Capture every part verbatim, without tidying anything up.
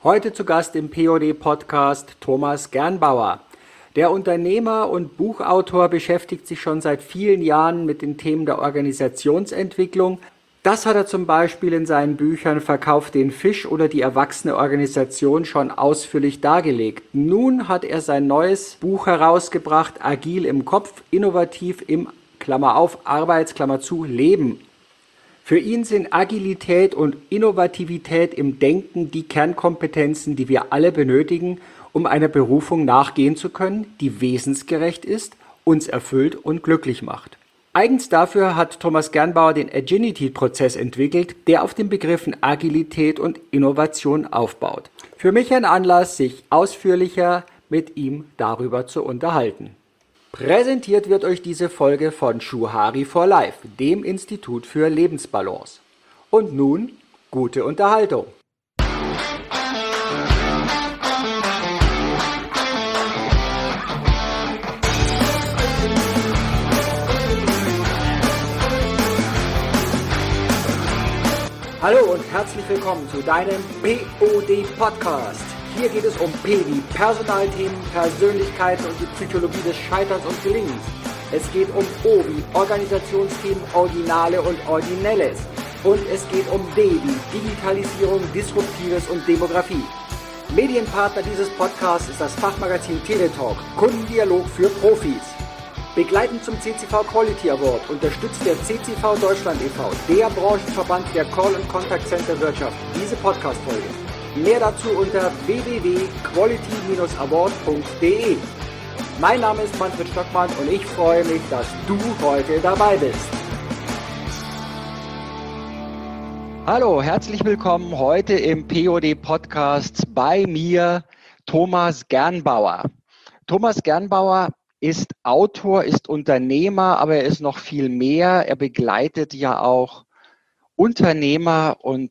Heute zu Gast im P O D-Podcast Thomas Gernbauer. Der Unternehmer und Buchautor beschäftigt sich schon seit vielen Jahren mit den Themen der Organisationsentwicklung. Das hat er zum Beispiel in seinen Büchern Verkauf den Fisch oder die erwachsene Organisation schon ausführlich dargelegt. Nun hat er sein neues Buch herausgebracht, Agil im Kopf, innovativ im, Klammer auf, Arbeits, Klammer zu, Leben. Für ihn sind Agilität und Innovativität im Denken die Kernkompetenzen, die wir alle benötigen, um einer Berufung nachgehen zu können, die wesensgerecht ist, uns erfüllt und glücklich macht. Eigens dafür hat Thomas Gernbauer den Agility-Prozess entwickelt, der auf den Begriffen Agilität und Innovation aufbaut. Für mich ein Anlass, sich ausführlicher mit ihm darüber zu unterhalten. Präsentiert wird euch diese Folge von Schuhari for Life, dem Institut für Lebensbalance. Und nun gute Unterhaltung. Hallo und herzlich willkommen zu deinem P O D-Podcast. Hier geht es um P wie Personalthemen, Persönlichkeiten und die Psychologie des Scheiterns und Gelingens. Es geht um O wie Organisationsthemen, Originale und Originelles. Und es geht um D wie Digitalisierung, Disruptives und Demografie. Medienpartner dieses Podcasts ist das Fachmagazin Teletalk, Kundendialog für Profis. Begleitend zum C C V Quality Award unterstützt der C C V Deutschland e V, der Branchenverband der Call- und Contact Center Wirtschaft, diese Podcast-Folge. Mehr dazu unter w w w punkt quality dash award punkt d e. Mein Name ist Manfred Stockmann und ich freue mich, dass du heute dabei bist. Hallo, herzlich willkommen heute im P O D-Podcast bei mir, Thomas Gernbauer. Thomas Gernbauer ist Autor, ist Unternehmer, aber er ist noch viel mehr. Er begleitet ja auch Unternehmer und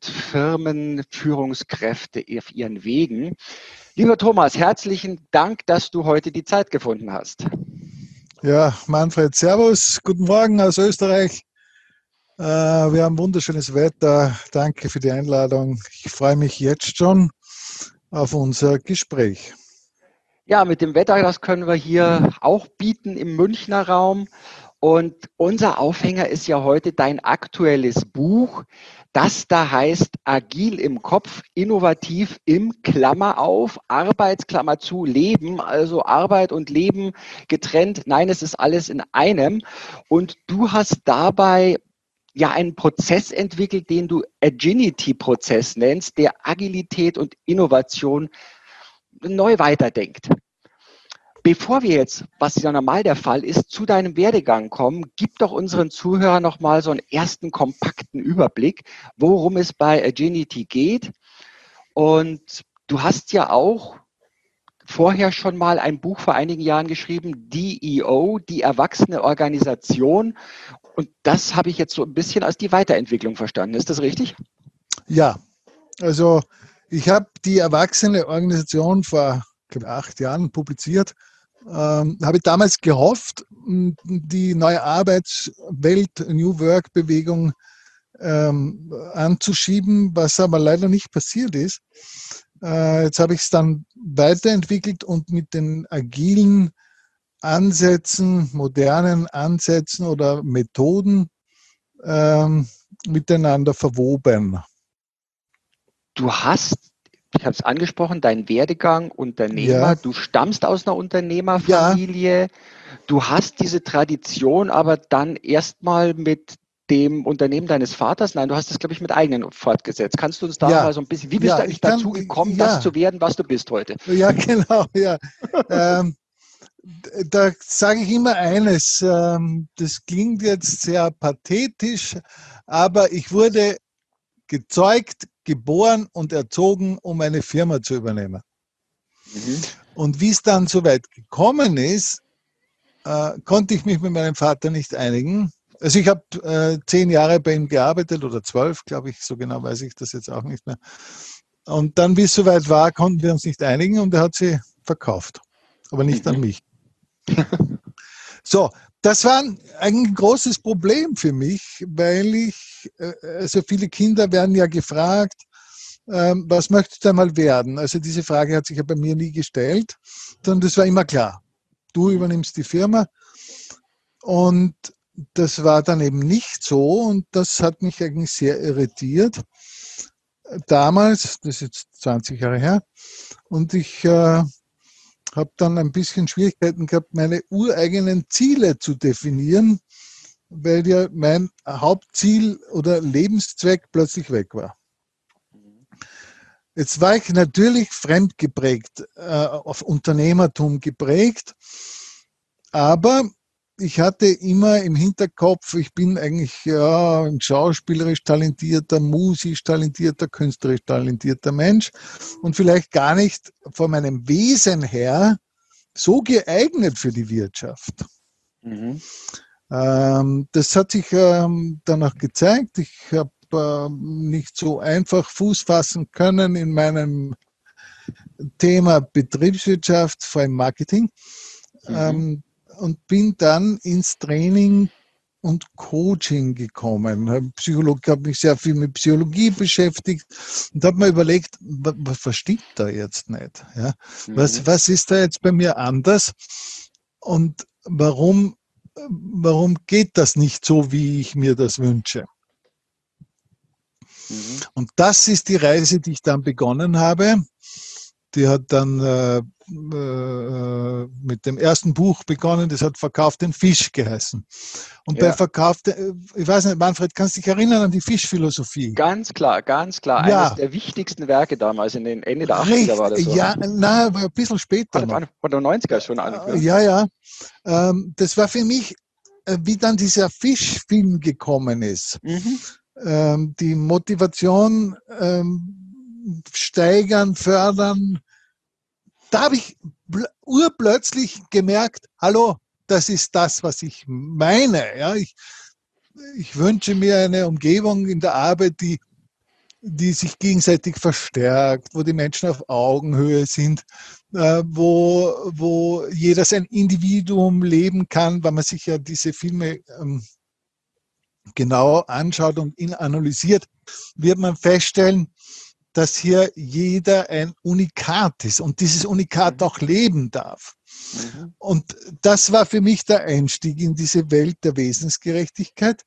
Firmenführungskräfte auf ihren Wegen. Lieber Thomas, herzlichen Dank, dass du heute die Zeit gefunden hast. Ja, Manfred, servus, guten Morgen aus Österreich. Äh, wir haben wunderschönes Wetter. Danke für die Einladung. Ich freue mich jetzt schon auf unser Gespräch. Ja, mit dem Wetter, das können wir hier auch bieten im Münchner Raum. Und unser Aufhänger ist ja heute dein aktuelles Buch, das da heißt Agil im Kopf, innovativ im Klammer auf, Arbeitsklammer zu, Leben, also Arbeit und Leben getrennt. Nein, es ist alles in einem. Und du hast dabei ja einen Prozess entwickelt, den du Agility-Prozess nennst, der Agilität und Innovation neu weiterdenkt. Bevor wir jetzt, was ja normal der Fall ist, zu deinem Werdegang kommen, gib doch unseren Zuhörern nochmal so einen ersten kompakten Überblick, worum es bei Agility geht. Und du hast ja auch vorher schon mal ein Buch vor einigen Jahren geschrieben, D E O, die erwachsene Organisation. Und das habe ich jetzt so ein bisschen als die Weiterentwicklung verstanden. Ist das richtig? Ja, also ich habe die erwachsene Organisation vor glaube, acht Jahren publiziert. Ähm, habe damals gehofft, die neue Arbeitswelt, New Work-Bewegung ähm, anzuschieben, was aber leider nicht passiert ist. Äh, jetzt habe ich es dann weiterentwickelt und mit den agilen Ansätzen, modernen Ansätzen oder Methoden ähm, miteinander verwoben. Du hast, ich habe es angesprochen, dein Werdegang, Unternehmer, Ja. Du stammst aus einer Unternehmerfamilie, ja. Du hast diese Tradition aber dann erstmal mit dem Unternehmen deines Vaters, nein, du hast das, glaube ich, mit eigenen fortgesetzt. Kannst du uns da ja. mal so ein bisschen, wie bist ja, du eigentlich kann, dazu gekommen, ja. das zu werden, was du bist heute? Ja, genau, ja. ähm, da sage ich immer eines, ähm, das klingt jetzt sehr pathetisch, aber ich wurde gezeugt, geboren und erzogen, um eine Firma zu übernehmen. Mhm. Und wie es dann so weit gekommen ist, äh, konnte ich mich mit meinem Vater nicht einigen. Also ich habe äh, zehn Jahre bei ihm gearbeitet oder zwölf, glaube ich, so genau weiß ich das jetzt auch nicht mehr. Und dann, wie es soweit war, konnten wir uns nicht einigen und er hat sie verkauft, aber nicht mhm. an mich. So, das war ein großes Problem für mich, weil ich, also viele Kinder werden ja gefragt, ähm, was möchtest du einmal werden? Also diese Frage hat sich ja bei mir nie gestellt, sondern das war immer klar. Du übernimmst die Firma und das war dann eben nicht so und das hat mich eigentlich sehr irritiert. Damals, das ist jetzt zwanzig Jahre her, und ich äh, habe dann ein bisschen Schwierigkeiten gehabt, meine ureigenen Ziele zu definieren, weil ja mein Hauptziel oder Lebenszweck plötzlich weg war. Jetzt war ich natürlich fremd geprägt, äh, auf Unternehmertum geprägt, aber ich hatte immer im Hinterkopf, ich bin eigentlich ja, ein schauspielerisch talentierter, musisch talentierter, künstlerisch talentierter Mensch und vielleicht gar nicht von meinem Wesen her so geeignet für die Wirtschaft. Mhm. Ähm, das hat sich ähm, dann auch gezeigt. Ich habe äh, nicht so einfach Fuß fassen können in meinem Thema Betriebswirtschaft, vor allem Marketing. Mhm. Ähm, und bin dann ins Training und Coaching gekommen. Psychologie, habe mich sehr viel mit Psychologie beschäftigt und habe mir überlegt, was versteht da jetzt nicht? Ja? Mhm. Was, was ist da jetzt bei mir anders? Und warum, warum geht das nicht so, wie ich mir das wünsche? Mhm. Und das ist die Reise, die ich dann begonnen habe. Die hat dann äh, äh, mit dem ersten Buch begonnen, das hat Verkauf den Fisch geheißen. Und ja. bei Verkauf, ich weiß nicht, Manfred, kannst du dich erinnern an die Fischphilosophie? Ganz klar, ganz klar. Ja. Eines der wichtigsten Werke damals, in den Ende der achtziger Recht, war das so. Ja, nein, aber ein bisschen später. Von den neunziger schon an. Ja, ja. Ähm, das war für mich, äh, wie dann dieser Fischfilm gekommen ist. Mhm. Ähm, die Motivation ähm, steigern, fördern. Da habe ich urplötzlich gemerkt, hallo, das ist das, was ich meine. Ja, ich, ich wünsche mir eine Umgebung in der Arbeit, die, die sich gegenseitig verstärkt, wo die Menschen auf Augenhöhe sind, äh, wo, wo jeder sein Individuum leben kann, weil man sich ja diese Filme ähm, genau anschaut und ihn analysiert, wird man feststellen, dass hier jeder ein Unikat ist und dieses Unikat auch leben darf. Mhm. Und das war für mich der Einstieg in diese Welt der Wesensgerechtigkeit,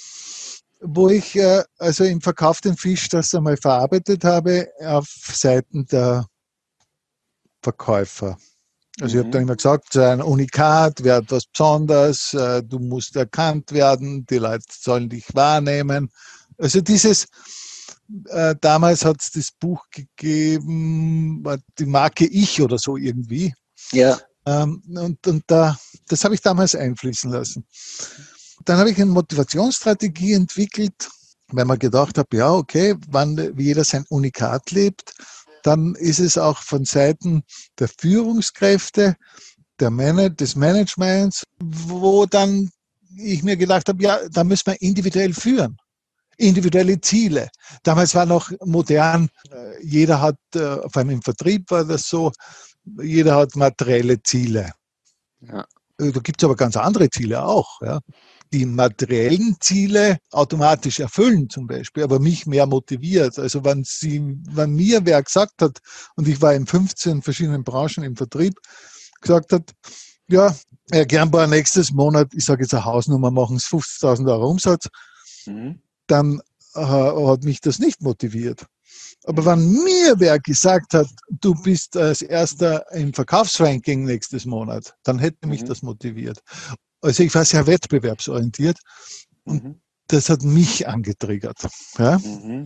wo ich äh, also im Verkauf den Fisch das einmal verarbeitet habe auf Seiten der Verkäufer. Also mhm. ich habe dann immer gesagt, ein Unikat wäre etwas Besonderes, äh, du musst erkannt werden, die Leute sollen dich wahrnehmen. Also dieses Äh, damals hat es das Buch gegeben, die Marke Ich oder so irgendwie. Ja. Ähm, und und da, das habe ich damals einfließen lassen. Dann habe ich eine Motivationsstrategie entwickelt, weil man gedacht habe, ja, okay, wenn jeder sein Unikat lebt, dann ist es auch von Seiten der Führungskräfte, der Man- des Managements, wo dann ich mir gedacht habe, ja, da müssen wir individuell führen. Individuelle Ziele. Damals war noch modern, jeder hat, vor allem im Vertrieb war das so, jeder hat materielle Ziele. Ja. Da gibt es aber ganz andere Ziele auch. Ja. Die materiellen Ziele automatisch erfüllen zum Beispiel, aber mich mehr motiviert. Also wenn, sie, wenn mir wer gesagt hat, und ich war in fünfzehn verschiedenen Branchen im Vertrieb, gesagt hat, ja, Herr Gernbauer, nächstes Monat, ich sage jetzt eine Hausnummer, machen es fünfzigtausend Euro Umsatz, mhm. dann äh, hat mich das nicht motiviert. Aber wenn mir wer gesagt hat, du bist als Erster im Verkaufsranking nächstes Monat, dann hätte mich mhm. das motiviert. Also ich war sehr wettbewerbsorientiert und mhm. das hat mich angetriggert. Ja? Mhm.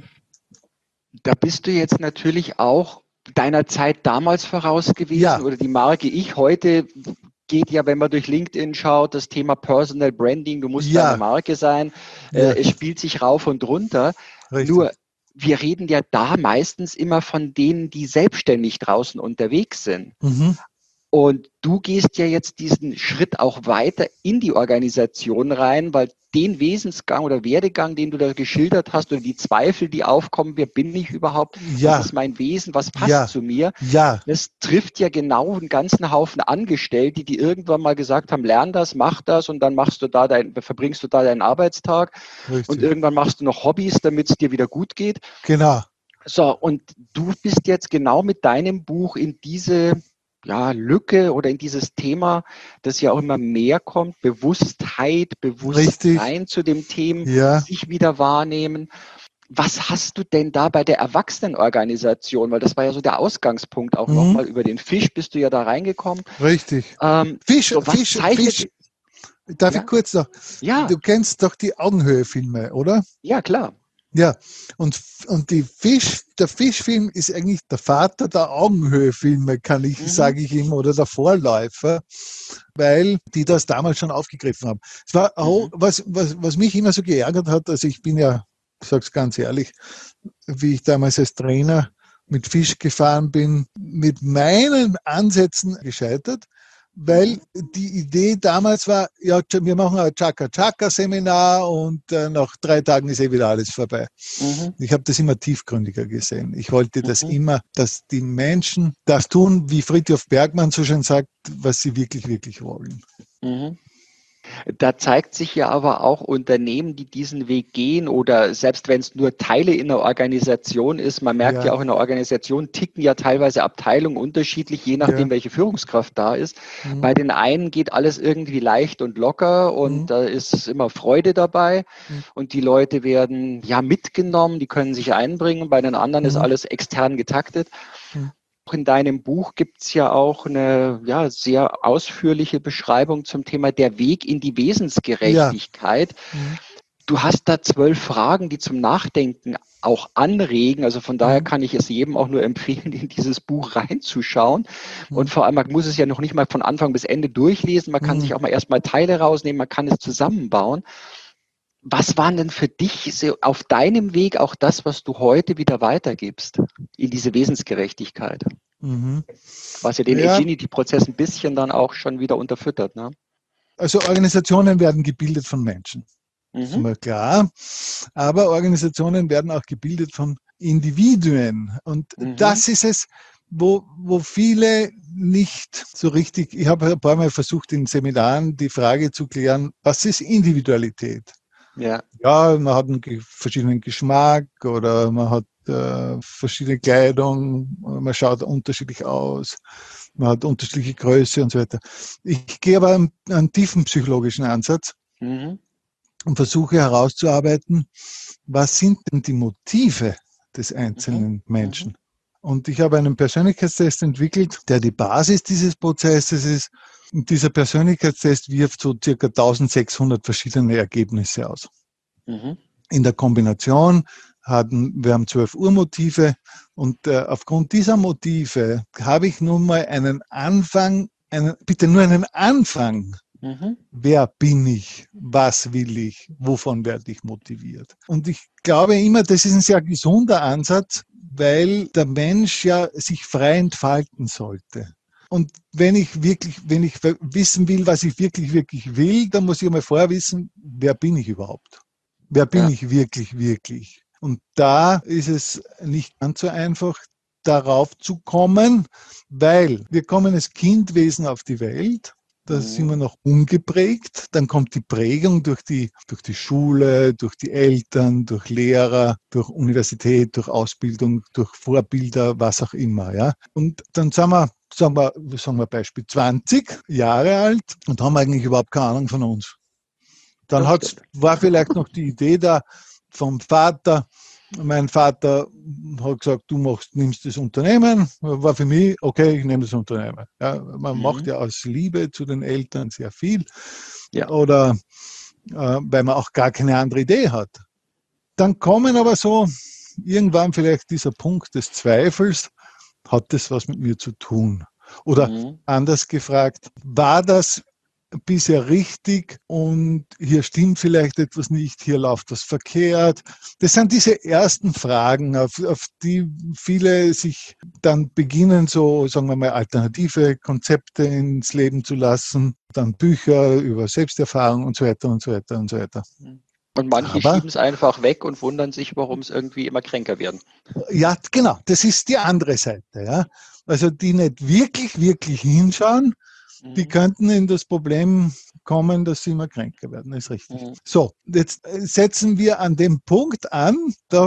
Da bist du jetzt natürlich auch deiner Zeit damals voraus gewesen, ja. Oder die Marke Ich heute geht ja, wenn man durch LinkedIn schaut, das Thema Personal Branding, du musst ja. deine Marke sein, ja. äh, es spielt sich rauf und runter. Richtig. Nur, wir reden ja da meistens immer von denen, die selbstständig draußen unterwegs sind. Mhm. Und du gehst ja jetzt diesen Schritt auch weiter in die Organisation rein, weil den Wesensgang oder Werdegang, den du da geschildert hast, oder die Zweifel, die aufkommen, wer bin ich überhaupt, ja. was ist mein Wesen, was passt ja. zu mir, ja. das trifft ja genau einen ganzen Haufen Angestellte, die irgendwann mal gesagt haben, lern das, mach das und dann machst du da dein, verbringst du da deinen Arbeitstag. Richtig. Und irgendwann machst du noch Hobbys, damit es dir wieder gut geht. Genau. So, und du bist jetzt genau mit deinem Buch in diese ja, Lücke oder in dieses Thema, das ja auch immer mehr kommt, Bewusstheit, Richtig. Bewusstsein zu dem Thema, Ja. sich wieder wahrnehmen. Was hast du denn da bei der Erwachsenenorganisation? Weil das war ja so der Ausgangspunkt auch Mhm. nochmal. Über den Fisch bist du ja da reingekommen. Richtig. Ähm, Fisch, so, was Fisch, zeichnet, Fisch. Darf ja? ich kurz noch? Ja, Du kennst doch die Augenhöhe-Filme, oder? ja, klar. Ja, und, und die Fisch, der Fischfilm ist eigentlich der Vater der Augenhöhe-Filme, kann ich, Mhm. sage ich ihm, oder der Vorläufer, weil die das damals schon aufgegriffen haben. Es war auch, Mhm. was, was, was mich immer so geärgert hat, also ich bin ja, ich sag's ganz ehrlich, wie ich damals als Trainer mit Fisch gefahren bin, mit meinen Ansätzen gescheitert, weil die Idee damals war, ja, wir machen ein Chaka-Chaka-Seminar und äh, nach drei Tagen ist eh wieder alles vorbei. Mhm. Ich habe das immer tiefgründiger gesehen. Ich wollte das Mhm. immer, dass die Menschen das tun, wie Fridtjof Bergmann so schön sagt, was sie wirklich, wirklich wollen. Mhm. Da zeigt sich ja aber auch Unternehmen, die diesen Weg gehen oder selbst wenn es nur Teile in der Organisation ist, man merkt ja, Ja. auch in der Organisation ticken ja teilweise Abteilungen unterschiedlich, je nachdem, Ja. welche Führungskraft da ist. Mhm. Bei den einen geht alles irgendwie leicht und locker und Mhm. da ist immer Freude dabei Mhm. und die Leute werden ja mitgenommen, die können sich einbringen. Bei den anderen ist Mhm. alles extern getaktet. Mhm. In deinem Buch gibt es ja auch eine ja, sehr ausführliche Beschreibung zum Thema der Weg in die Wesensgerechtigkeit. Ja. Mhm. Du hast da zwölf Fragen, die zum Nachdenken auch anregen. Also von daher Mhm. kann ich es jedem auch nur empfehlen, in dieses Buch reinzuschauen. Und Mhm. vor allem, man muss es ja noch nicht mal von Anfang bis Ende durchlesen. Man kann Mhm. sich auch mal erstmal Teile rausnehmen, man kann es zusammenbauen. Was waren denn für dich so auf deinem Weg auch das, was du heute wieder weitergibst in diese Wesensgerechtigkeit? Mhm. Was ja den Ja, Agility-Prozess ein bisschen dann auch schon wieder unterfüttert. Ne? also Organisationen werden gebildet von Menschen. Das ist Mhm. mal klar. Aber Organisationen werden auch gebildet von Individuen. Und Mhm. das ist es, wo, wo viele nicht so richtig, ich habe ein paar Mal versucht, in Seminaren die Frage zu klären, was ist Individualität? Ja. Ja, man hat einen verschiedenen Geschmack oder man hat äh, verschiedene Kleidung, man schaut unterschiedlich aus, man hat unterschiedliche Größe und so weiter. Ich gehe aber einen, einen tiefen psychologischen Ansatz Mhm. und versuche herauszuarbeiten, was sind denn die Motive des Mhm. einzelnen Mhm. Menschen. Und ich habe einen Persönlichkeitstest entwickelt, der die Basis dieses Prozesses ist. Und dieser Persönlichkeitstest wirft so circa eintausendsechshundert verschiedene Ergebnisse aus. Mhm. In der Kombination hatten wir haben zwölf Urmotive und äh, aufgrund dieser Motive habe ich nun mal einen Anfang, einen, bitte nur einen Anfang. Mhm. Wer bin ich? Was will ich? Wovon werde ich motiviert? Und ich glaube immer, das ist ein sehr gesunder Ansatz, weil der Mensch ja sich frei entfalten sollte. Und wenn ich wirklich, wenn ich wissen will, was ich wirklich, wirklich will, dann muss ich einmal vorher wissen, wer bin ich überhaupt? Wer bin Ja. ich wirklich, wirklich? Und da ist es nicht ganz so einfach, darauf zu kommen, weil wir kommen als Kindwesen auf die Welt. Da sind wir Mhm. noch ungeprägt. Dann kommt die Prägung durch die, durch die Schule, durch die Eltern, durch Lehrer, durch Universität, durch Ausbildung, durch Vorbilder, was auch immer. Ja? Und dann sind wir, sagen wir, sagen wir Beispiel zwanzig Jahre alt und haben eigentlich überhaupt keine Ahnung von uns. Dann Das hat's, stimmt. war vielleicht noch die Idee da vom Vater. Mein Vater hat gesagt, du machst, nimmst das Unternehmen. War für mich, okay, ich nehme das Unternehmen. Ja, man macht Mhm. ja aus Liebe zu den Eltern sehr viel. Ja. Oder äh, weil man auch gar keine andere Idee hat. Dann kommen aber so irgendwann vielleicht dieser Punkt des Zweifels, hat das was mit mir zu tun? Oder Mhm. anders gefragt, war das bisher richtig und hier stimmt vielleicht etwas nicht, hier läuft was verkehrt. Das sind diese ersten Fragen, auf, auf die viele sich dann beginnen, so sagen wir mal alternative Konzepte ins Leben zu lassen, dann Bücher über Selbsterfahrung und so weiter und so weiter und so weiter. Und manche Aber schieben es einfach weg und wundern sich, warum es irgendwie immer kränker werden. ja, genau, das ist die andere Seite. Ja. Also die nicht wirklich, wirklich hinschauen, die Mhm. könnten in das Problem kommen, dass sie immer kränker werden, ist richtig. Mhm. So, jetzt setzen wir an dem Punkt an, da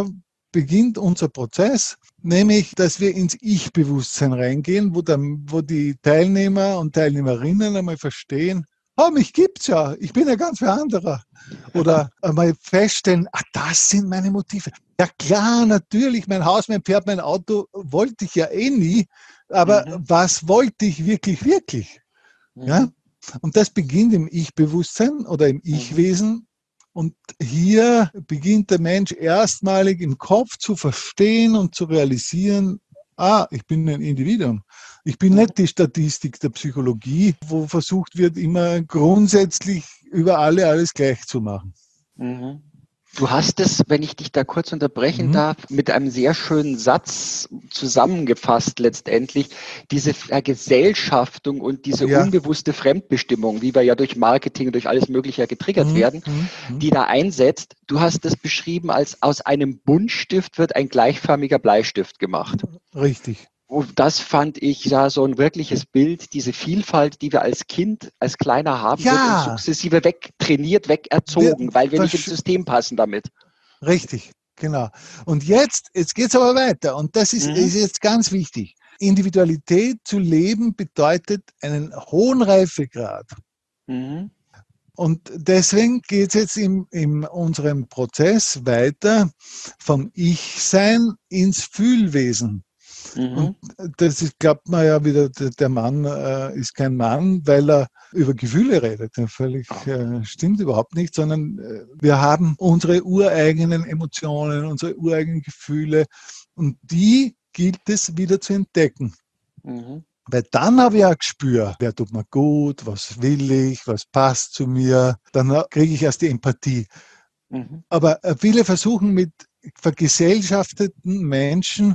beginnt unser Prozess, nämlich, dass wir ins Ich-Bewusstsein reingehen, wo, der, wo die Teilnehmer und Teilnehmerinnen einmal verstehen, oh, mich gibt's ja, ich bin ja ganz wer anderer. Oder einmal feststellen, ah, das sind meine Motive. Ja klar, natürlich, mein Haus, mein Pferd, mein Auto wollte ich ja eh nie, aber mhm. was wollte ich wirklich, wirklich? Mhm. Ja? Und das beginnt im Ich-Bewusstsein oder im Ich-Wesen. Und hier beginnt der Mensch erstmalig im Kopf zu verstehen und zu realisieren, ah, ich bin ein Individuum. Ich bin nicht die Statistik der Psychologie, wo versucht wird, immer grundsätzlich über alle alles gleich zu machen. Mhm. Du hast es, wenn ich dich da kurz unterbrechen mhm. darf, mit einem sehr schönen Satz zusammengefasst letztendlich, diese Vergesellschaftung und diese ja. unbewusste Fremdbestimmung, wie wir ja durch Marketing und durch alles Mögliche getriggert mhm. werden, mhm. die da einsetzt. Du hast es beschrieben als aus einem Buntstift wird ein gleichförmiger Bleistift gemacht. Richtig. Und das fand ich ja so ein wirkliches Bild, diese Vielfalt, die wir als Kind, als Kleiner haben, ja. wird uns sukzessive wegtrainiert, wegerzogen, wir, weil wir nicht ins System passen damit. Richtig, genau. Und jetzt, jetzt geht es aber weiter und das ist, mhm. ist jetzt ganz wichtig. Individualität zu leben bedeutet einen hohen Reifegrad. Mhm. Und deswegen geht es jetzt in, in unserem Prozess weiter vom Ich-Sein ins Fühlwesen. Mhm. Und das ist, glaubt man ja wieder, der Mann äh, ist kein Mann, weil er über Gefühle redet. Ja, völlig äh, stimmt überhaupt nicht, sondern äh, wir haben unsere ureigenen Emotionen, unsere ureigenen Gefühle und die gilt es wieder zu entdecken. Mhm. Weil dann habe ich ein Gespür, wer tut mir gut, was will ich, was passt zu mir, dann kriege ich erst die Empathie. Mhm. Aber äh, viele versuchen mit vergesellschafteten Menschen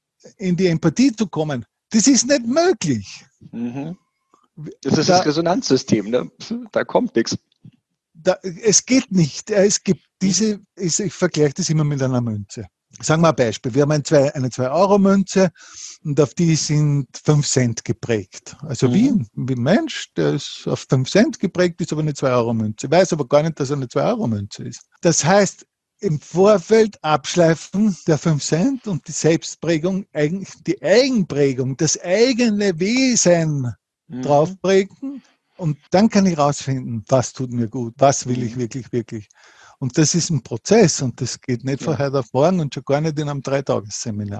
in die Empathie zu kommen. Das ist nicht möglich. Mhm. Das ist da, das Resonanzsystem, ne? Da kommt nichts. Da, es geht nicht. Es gibt diese, ich, ich vergleiche das immer mit einer Münze. Sagen wir ein Beispiel. Wir haben ein zwei, eine zwei Euro Münze und auf die sind fünf Cent geprägt. Also mhm. wie, wie ein Mensch, der ist auf fünf Cent geprägt, ist aber eine zwei Euro Münze. Weiß aber gar nicht, dass er eine zwei Euro Münze ist. Das heißt, im Vorfeld abschleifen der fünf Cent und die Selbstprägung, die Eigenprägung, das eigene Wesen mhm. draufprägen und dann kann ich rausfinden, was tut mir gut, was will ich wirklich, wirklich. Und das ist ein Prozess und das geht nicht von ja. heute auf morgen und schon gar nicht in einem Dreitagesseminar.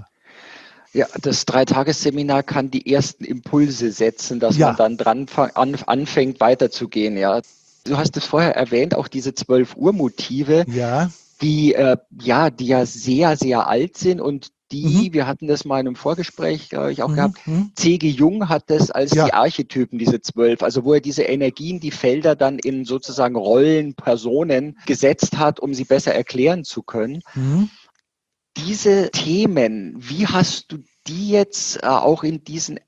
Ja, das Dreitagesseminar kann die ersten Impulse setzen, dass ja. man dann dran anfängt weiterzugehen. Ja. Du hast es vorher erwähnt, auch diese zwölf Urmotive. Ja. Die, äh, ja, die ja sehr, sehr alt sind und die, mhm. wir hatten das mal in einem Vorgespräch, glaube ich, auch mhm. gehabt, C G. Jung hat das als ja. die Archetypen, diese zwölf, also wo er diese Energien, die Felder dann in sozusagen Rollen, Personen gesetzt hat, um sie besser erklären zu können. Mhm. Diese Themen, wie hast du die jetzt äh, auch in diesen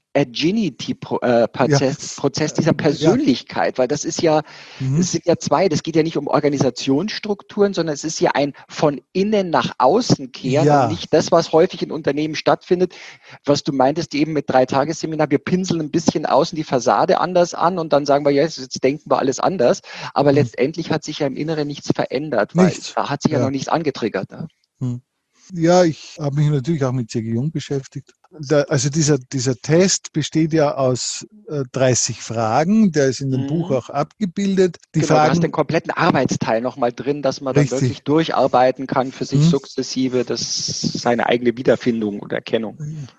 Agility-Prozess, ja. Prozess dieser Persönlichkeit, ja. weil das ist ja, mhm. es sind ja zwei, das geht ja nicht um Organisationsstrukturen, sondern es ist ja ein von innen nach außen kehren ja. und nicht das, was häufig in Unternehmen stattfindet, was du meintest eben mit Drei-Tages-Seminar, wir pinseln ein bisschen außen die Fassade anders an und dann sagen wir, ja, jetzt denken wir alles anders, aber mhm. letztendlich hat sich ja im Inneren nichts verändert, weil nichts. da hat sich ja, ja noch nichts angetriggert. Ne? Mhm. Ja, ich habe mich natürlich auch mit C G. Jung beschäftigt. Da, also dieser, dieser Test besteht ja aus äh, dreißig Fragen, der ist in dem mhm. Buch auch abgebildet. Die genau, Fragen, du hast den kompletten Arbeitsteil nochmal drin, dass man richtig. Dann wirklich durcharbeiten kann für sich mhm. sukzessive, das ist seine eigene Wiederfindung und Erkennung.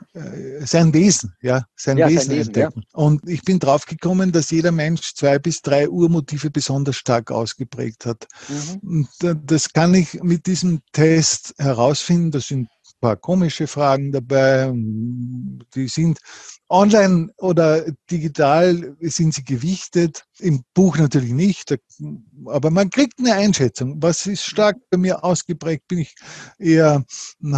Sein Wesen, ja, sein ja, Wesen sein Wesen entdecken. Ja. Und ich bin drauf gekommen, dass jeder Mensch zwei bis drei Urmotive besonders stark ausgeprägt hat. Mhm. Und das kann ich mit diesem Test herausfinden. Das sind ein paar komische Fragen dabei. Die sind online oder digital, sind sie gewichtet. Im Buch natürlich nicht. Aber man kriegt eine Einschätzung. Was ist stark bei mir ausgeprägt? Bin ich eher ein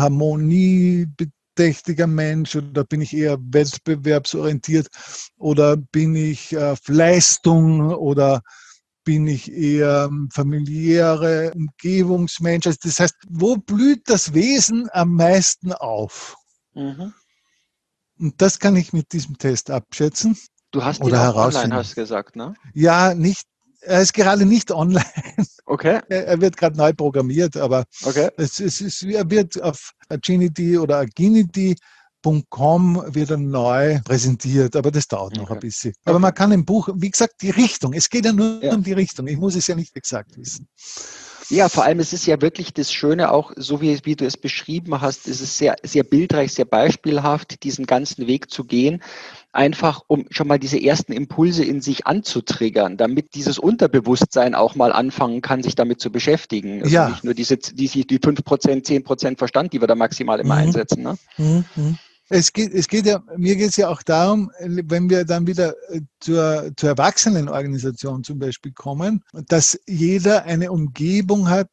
harmoniebedürftiger Mensch oder bin ich eher wettbewerbsorientiert oder bin ich auf Leistung oder bin ich eher familiäre Umgebungsmensch? Also das heißt, wo blüht das Wesen am meisten auf? Mhm. Und das kann ich mit diesem Test abschätzen. Du hast oder ihn auch online, hast du gesagt, ne? Ja, nicht, er ist gerade nicht online. Okay. Er wird gerade neu programmiert, aber okay. es, es ist, er wird auf Aginity oder Aginity Punkt com wird er neu präsentiert, aber das dauert noch Okay. ein bisschen. Aber Okay. man kann im Buch, wie gesagt, die Richtung, es geht ja nur Ja. um die Richtung, ich muss es ja nicht exakt wissen. Ja, vor allem es ist ja wirklich das Schöne auch, so wie, wie du es beschrieben hast, ist es sehr, sehr bildreich, sehr beispielhaft, diesen ganzen Weg zu gehen, einfach um schon mal diese ersten Impulse in sich anzutriggern, damit dieses Unterbewusstsein auch mal anfangen kann, sich damit zu beschäftigen. Also Ja. nicht nur diese, die, die fünf Prozent, zehn Prozent Verstand, die wir da maximal immer Mhm. einsetzen. Ne? Mhm. Es geht, es geht ja, mir geht es ja auch darum, wenn wir dann wieder zur, zur Erwachsenenorganisation zum Beispiel kommen, dass jeder eine Umgebung hat,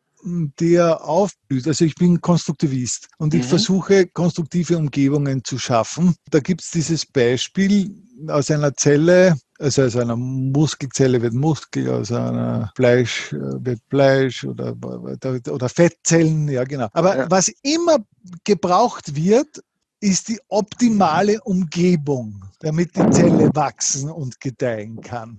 die er aufblüht. Also ich bin Konstruktivist und ich Mhm. versuche, konstruktive Umgebungen zu schaffen. Da gibt es dieses Beispiel aus einer Zelle, also aus einer Muskelzelle wird Muskel, aus einer Fleisch wird Fleisch oder, oder Fettzellen, ja genau. Aber Ja. was immer gebraucht wird, ist die optimale Umgebung, damit die Zelle wachsen und gedeihen kann.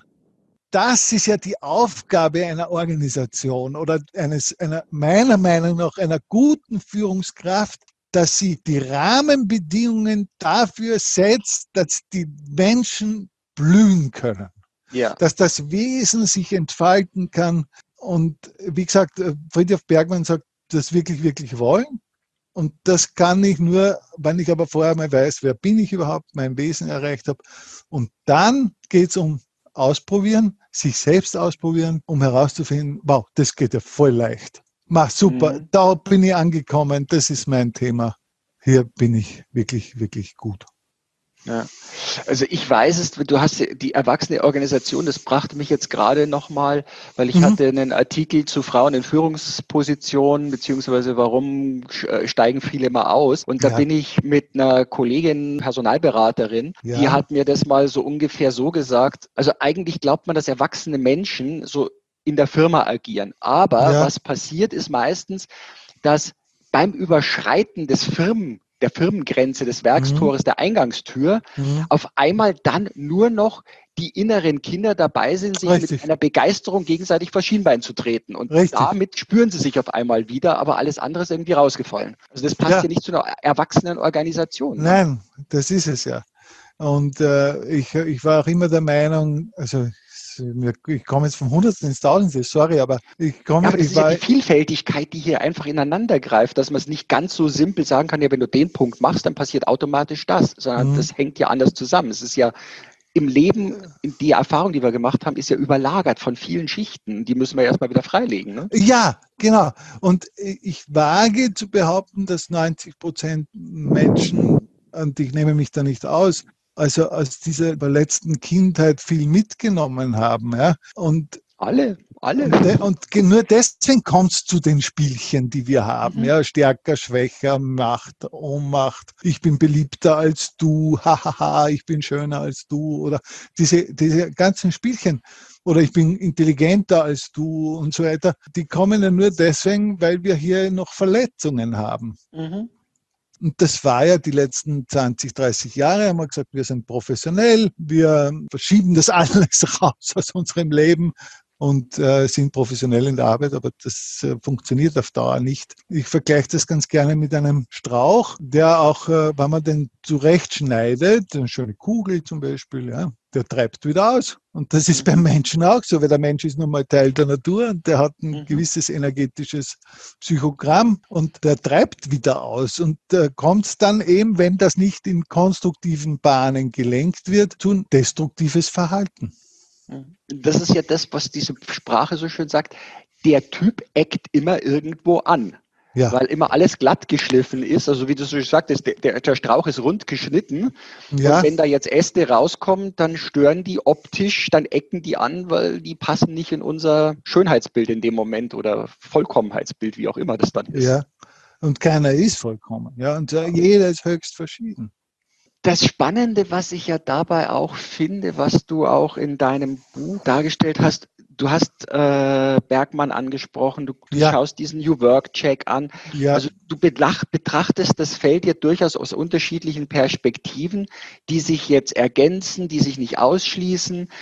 Das ist ja die Aufgabe einer Organisation oder eines, einer, meiner Meinung nach einer guten Führungskraft, dass sie die Rahmenbedingungen dafür setzt, dass die Menschen blühen können. Ja. Dass das Wesen sich entfalten kann. Und wie gesagt, Friedrich Bergmann sagt, das wirklich, wirklich wollen. Und das kann ich nur, wenn ich aber vorher mal weiß, wer bin ich überhaupt, mein Wesen erreicht habe. Und dann geht es um Ausprobieren, sich selbst ausprobieren, um herauszufinden, wow, das geht ja voll leicht. Mach super, Mhm. da bin ich angekommen, das ist mein Thema. Hier bin ich wirklich, wirklich gut. Ja. Also ich weiß es, du hast die erwachsene Organisation, das brachte mich jetzt gerade nochmal, weil ich mhm. hatte einen Artikel zu Frauen in Führungspositionen, beziehungsweise warum steigen viele mal aus. Und da ja. bin ich mit einer Kollegin, Personalberaterin, ja. die hat mir das mal so ungefähr so gesagt. Also eigentlich glaubt man, dass erwachsene Menschen so in der Firma agieren. Aber ja. was passiert ist meistens, dass beim Überschreiten des Firmen der Firmengrenze, des Werkstores, mhm. der Eingangstür, mhm. auf einmal dann nur noch die inneren Kinder dabei sind, sich Richtig. mit einer Begeisterung gegenseitig vor Schienbein zu treten. Und Richtig. damit spüren sie sich auf einmal wieder, aber alles andere ist irgendwie rausgefallen. Also das passt ja, ja nicht zu einer erwachsenen Organisation. Ne? Nein, das ist es ja. Und äh, ich, ich war auch immer der Meinung, also ich komme jetzt vom Hundertsten ins Tausendste, sorry, aber ich komme... Ja, aber das ich ist war, ja die Vielfältigkeit, die hier einfach ineinander greift, dass man es nicht ganz so simpel sagen kann, ja, wenn du den Punkt machst, dann passiert automatisch das, sondern mhm. das hängt ja anders zusammen. Es ist ja im Leben, die Erfahrung, die wir gemacht haben, ist ja überlagert von vielen Schichten. Die müssen wir erstmal wieder freilegen. Ne? Ja, genau. Und ich wage zu behaupten, dass neunzig Prozent Menschen, und ich nehme mich da nicht aus, also aus dieser verletzten Kindheit viel mitgenommen haben. Ja? Und alle, alle. Und, und nur deswegen kommt es zu den Spielchen, die wir haben. Mhm. Ja? Stärker, schwächer, Macht, Ohnmacht, ich bin beliebter als du, hahaha, ich bin schöner als du. Oder diese, diese ganzen Spielchen. Oder ich bin intelligenter als du und so weiter. Die kommen ja nur deswegen, weil wir hier noch Verletzungen haben. Mhm. Und das war ja die letzten zwanzig, dreißig Jahre, haben wir gesagt, wir sind professionell, wir verschieben das alles raus aus unserem Leben und äh, sind professionell in der Arbeit, aber das äh, funktioniert auf Dauer nicht. Ich vergleiche das ganz gerne mit einem Strauch, der auch, äh, wenn man den zurechtschneidet, eine schöne Kugel zum Beispiel, ja, der treibt wieder aus. Und das ist mhm. beim Menschen auch so, weil der Mensch ist nun mal Teil der Natur und der hat ein mhm. gewisses energetisches Psychogramm und der treibt wieder aus. Und äh, kommt dann eben, wenn das nicht in konstruktiven Bahnen gelenkt wird, zu ein destruktives Verhalten. Das ist ja das, was diese Sprache so schön sagt. Der Typ eckt immer irgendwo an. Ja. Weil immer alles glatt geschliffen ist, also wie du so sagtest, der, der, der Strauch ist rund geschnitten ja. und wenn da jetzt Äste rauskommen, dann stören die optisch, dann ecken die an, weil die passen nicht in unser Schönheitsbild in dem Moment oder Vollkommenheitsbild, wie auch immer das dann ist. Ja, und keiner ist vollkommen, ja, und ja. jeder ist höchst verschieden. Das Spannende, was ich ja dabei auch finde, was du auch in deinem Buch dargestellt hast, du hast äh, Bergmann angesprochen, du, du ja. schaust diesen New Work Check an. Ja. Also du belach, betrachtest das Feld ja durchaus aus unterschiedlichen Perspektiven, die sich jetzt ergänzen, die sich nicht ausschließen.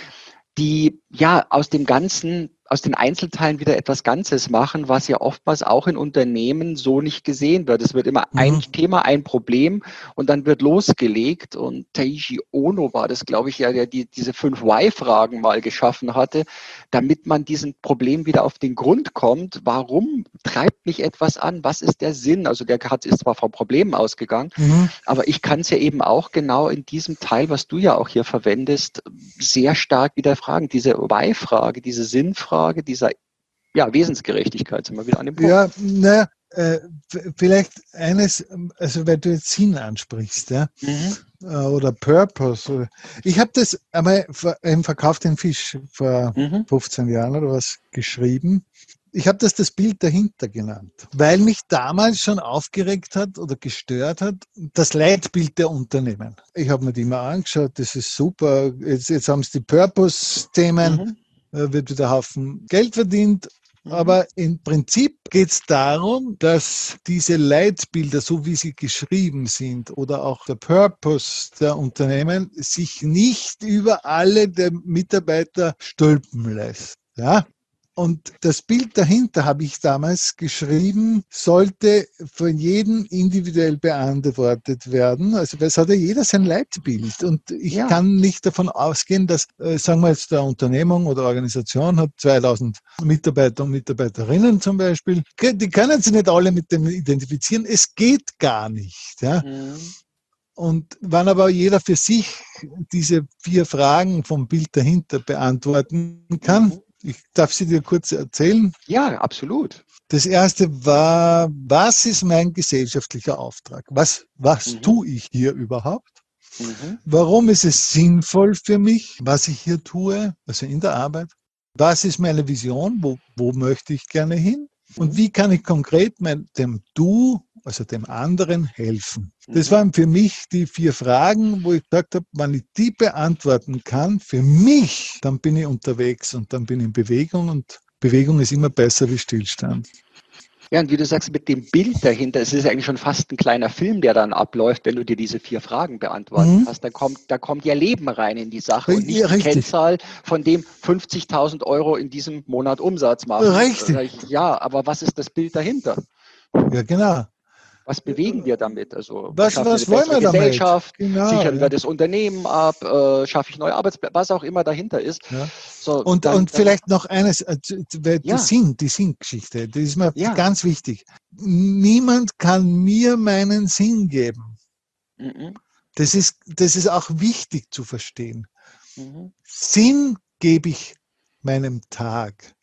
die ja aus dem Ganzen, aus den Einzelteilen wieder etwas Ganzes machen, was ja oftmals auch in Unternehmen so nicht gesehen wird. Es wird immer Mhm. ein Thema, ein Problem und dann wird losgelegt. Und Taiji Ono war das, glaube ich, ja, der die, diese fünf Why-Fragen mal geschaffen hatte, damit man diesem Problem wieder auf den Grund kommt. Warum treibt mich etwas an? Was ist der Sinn? Also der hat, ist zwar vom Problem ausgegangen, Mhm. aber ich kann es ja eben auch genau in diesem Teil, was du ja auch hier verwendest, sehr stark wieder fragen. Diese Why-Frage, diese Sinnfrage, dieser ja, Wesensgerechtigkeit, sind wir wieder an dem Punkt. Ja, naja, äh, vielleicht eines, also weil du jetzt Sinn ansprichst, ja, Mhm. äh, oder Purpose. Oder, ich habe das einmal im Verkauf den Fisch vor Mhm. fünfzehn Jahren oder was geschrieben. Ich habe das das Bild dahinter genannt, weil mich damals schon aufgeregt hat oder gestört hat, das Leitbild der Unternehmen. Ich habe mir die mal angeschaut, das ist super, jetzt, jetzt haben sie die Purpose-Themen, Mhm. äh, wird wieder Haufen Geld verdient, Mhm. aber im Prinzip geht es darum, dass diese Leitbilder, so wie sie geschrieben sind, oder auch der Purpose der Unternehmen, sich nicht über alle der Mitarbeiter stülpen lässt. Ja? Und das Bild dahinter, habe ich damals geschrieben, sollte von jedem individuell beantwortet werden. Also es hat ja jeder sein Leitbild. Und ich Ja. kann nicht davon ausgehen, dass, äh, sagen wir jetzt, der Unternehmung oder Organisation hat zweitausend Mitarbeiter und Mitarbeiterinnen zum Beispiel. Die können sich nicht alle mit dem identifizieren. Es geht gar nicht. Ja? Mhm. Und wenn aber jeder für sich diese vier Fragen vom Bild dahinter beantworten kann, Mhm. ich darf sie dir kurz erzählen. Ja, absolut. Das erste war, was ist mein gesellschaftlicher Auftrag? Was, was Mhm. tue ich hier überhaupt? Mhm. Warum ist es sinnvoll für mich, was ich hier tue, also in der Arbeit? Was ist meine Vision? Wo, wo möchte ich gerne hin? Und wie kann ich konkret mein, dem Du, also dem anderen, helfen? Das Mhm. waren für mich die vier Fragen, wo ich gesagt habe, wenn ich die beantworten kann, für mich, dann bin ich unterwegs und dann bin ich in Bewegung und Bewegung ist immer besser wie Stillstand. Ja, und wie du sagst, mit dem Bild dahinter, es ist eigentlich schon fast ein kleiner Film, der dann abläuft, wenn du dir diese vier Fragen beantwortet Mhm. hast. Da kommt, da kommt ja Leben rein in die Sache und Ja, nicht die richtig. Kennzahl, von dem fünfzigtausend Euro in diesem Monat Umsatz machen. Richtig. Da sag ich, ja, aber was ist das Bild dahinter? Ja, genau. Was bewegen wir damit? Also Was, schaffen wir eine was wollen bessere wir damit? Gesellschaft, Genau, sichern wir ja. das Unternehmen ab, äh, schaffe ich neue Arbeitsplätze, was auch immer dahinter ist. Ja. So, Und, dann, und dann, vielleicht noch eines, äh, weil die ja, Sinn, die Sinngeschichte, das ist mir ja. ganz wichtig. Niemand kann mir meinen Sinn geben. Mhm. Das ist, das ist auch wichtig zu verstehen. Mhm. Sinn gebe ich meinem Tag.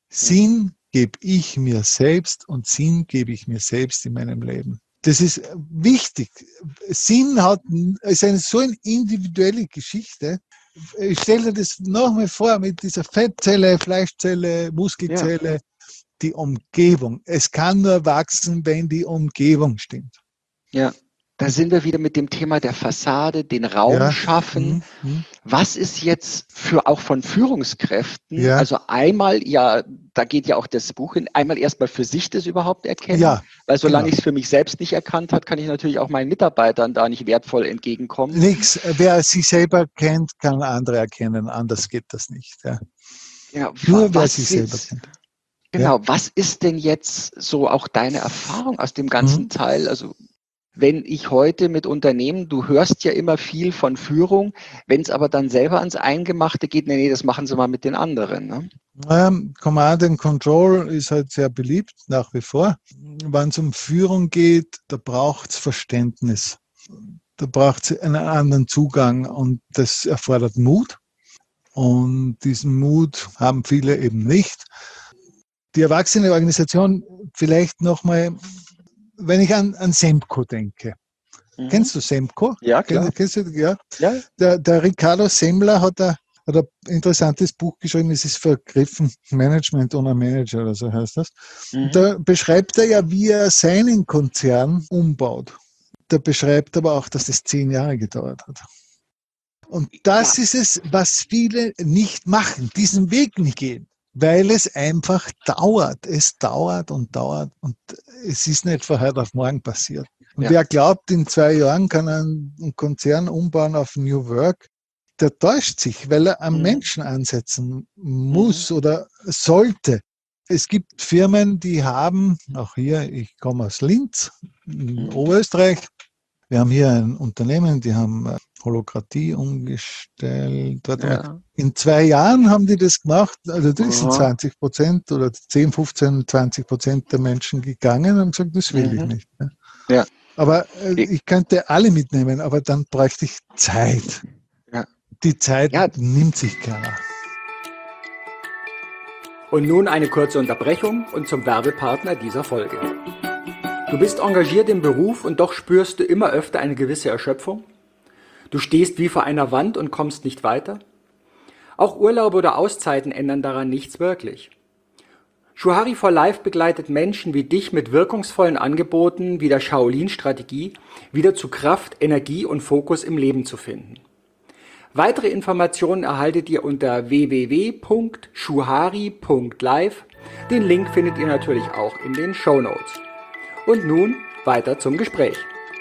Sinn gebe ich mir selbst und Sinn gebe ich mir selbst in meinem Leben. Das ist wichtig. Sinn hat, ist eine so eine individuelle Geschichte. Ich stelle dir das nochmal vor mit dieser Fettzelle, Fleischzelle, Muskelzelle, ja. Die Umgebung. Es kann nur wachsen, wenn die Umgebung stimmt. Ja, da sind wir wieder mit dem Thema der Fassade, den Raum ja. schaffen. Mhm. Was ist jetzt für auch von Führungskräften, ja. also einmal, ja, da geht ja auch das Buch hin, einmal erstmal für sich das überhaupt erkennen, ja, weil solange genau. ich es für mich selbst nicht erkannt habe, kann ich natürlich auch meinen Mitarbeitern da nicht wertvoll entgegenkommen. Nix. Wer sich selber kennt, kann andere erkennen. Anders geht das nicht. Ja. Ja, Nur wer was sich selber ist, kennt. genau, Ja. was ist denn jetzt so auch deine Erfahrung aus dem ganzen Mhm. Teil? Also wenn ich heute mit Unternehmen, du hörst ja immer viel von Führung, wenn es aber dann selber ans Eingemachte geht, nee, nee, das machen sie mal mit den anderen. Ne? Ähm, Command and Control ist halt sehr beliebt, nach wie vor. Wenn es um Führung geht, da braucht es Verständnis. Da braucht es einen anderen Zugang und das erfordert Mut. Und diesen Mut haben viele eben nicht. Die erwachsene Organisation vielleicht nochmal, wenn ich an, an Semco denke. Mhm. Kennst du Semco? Ja, klar. Kennst, kennst du, ja? Ja. Der, der Ricardo Semmler hat ein, hat ein interessantes Buch geschrieben, es ist vergriffen, Management ohne Manager oder so heißt das. Mhm. Und da beschreibt er ja, wie er seinen Konzern umbaut. Da beschreibt aber auch, dass das zehn Jahre gedauert hat. Und das ja. ist es, was viele nicht machen, diesen Weg nicht gehen. Weil es einfach dauert. Es dauert und dauert und es ist nicht von heute auf morgen passiert. Und ja. wer glaubt, in zwei Jahren kann er einen Konzern umbauen auf New Work, der täuscht sich, weil er am Mhm. Menschen ansetzen muss oder sollte. Es gibt Firmen, die haben, auch hier, ich komme aus Linz, in Mhm. Oberösterreich, wir haben hier ein Unternehmen, die haben äh, Holokratie umgestellt. Warte mal. Ja. In zwei Jahren haben die das gemacht, also das sind Aha. zwanzig Prozent oder zehn, fünfzehn, zwanzig Prozent der Menschen gegangen und haben gesagt, das will ich Mhm. nicht. Ja. Ja. Aber äh, Ich- ich könnte alle mitnehmen, aber dann bräuchte ich Zeit. Ja. Die Zeit Ja. nimmt sich keiner. Und nun eine kurze Unterbrechung und zum Werbepartner dieser Folge. Du bist engagiert im Beruf und doch spürst du immer öfter eine gewisse Erschöpfung? Du stehst wie vor einer Wand und kommst nicht weiter? Auch Urlaube oder Auszeiten ändern daran nichts wirklich. Shuhari for Life begleitet Menschen wie dich mit wirkungsvollen Angeboten wie der Shaolin-Strategie wieder zu Kraft, Energie und Fokus im Leben zu finden. Weitere Informationen erhaltet ihr unter w w w punkt shuhari punkt live. Den Link findet ihr natürlich auch in den Shownotes. Und nun weiter zum Gespräch.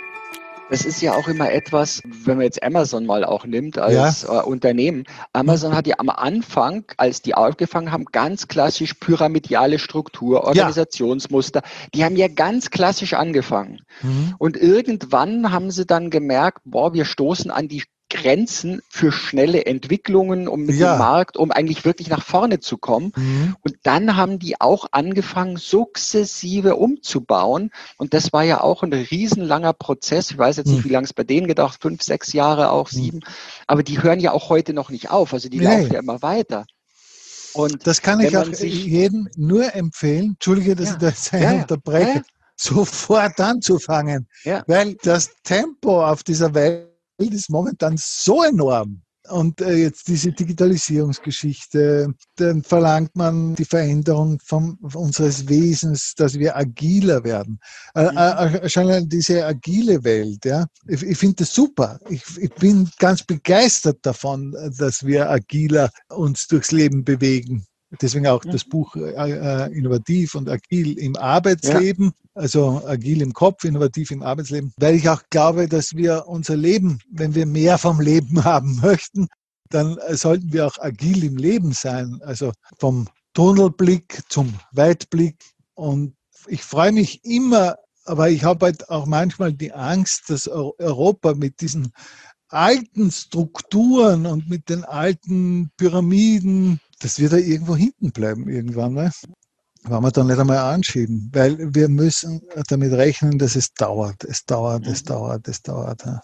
Das ist ja auch immer etwas, wenn man jetzt Amazon mal auch nimmt als Ja. äh, Unternehmen. Amazon hat ja am Anfang, als die angefangen haben, ganz klassisch pyramidale Struktur, Organisationsmuster. Die haben ja ganz klassisch angefangen. Mhm. Und irgendwann haben sie dann gemerkt, boah, wir stoßen an die Grenzen für schnelle Entwicklungen, um mit Ja. dem Markt, um eigentlich wirklich nach vorne zu kommen. Mhm. Und dann haben die auch angefangen, sukzessive umzubauen. Und das war ja auch ein riesenlanger Prozess. Ich weiß jetzt nicht, Mhm. wie lange es bei denen gedauert, fünf, sechs Jahre, auch sieben. Aber die hören ja auch heute noch nicht auf. Also die Nee. laufen ja immer weiter. Und Das kann wenn ich auch man sich, jedem nur empfehlen, Entschuldige, dass Ja. ich da jetzt Ja, ja. unterbreche, Ja, ja. sofort anzufangen, Ja. weil das Tempo auf dieser Welt ist momentan so enorm. Und äh, jetzt diese Digitalisierungsgeschichte, dann verlangt man die Veränderung vom, unseres Wesens, dass wir agiler werden. Äh, äh, schon diese agile Welt, ja, ich, ich finde das super. Ich, ich bin ganz begeistert davon, dass wir agiler uns durchs Leben bewegen. Deswegen auch das Buch äh, Innovativ und Agil im Arbeitsleben, also agil im Kopf, innovativ im Arbeitsleben, weil ich auch glaube, dass wir unser Leben, wenn wir mehr vom Leben haben möchten, dann äh, sollten wir auch agil im Leben sein, also vom Tunnelblick zum Weitblick. Und ich freue mich immer, aber ich habe halt auch manchmal die Angst, dass Europa mit diesen alten Strukturen und mit den alten Pyramiden, dass wir da irgendwo hinten bleiben irgendwann, ne? Wenn wir dann nicht einmal anschieben, weil wir müssen damit rechnen, dass es dauert, es dauert, es dauert, es dauert. Ja.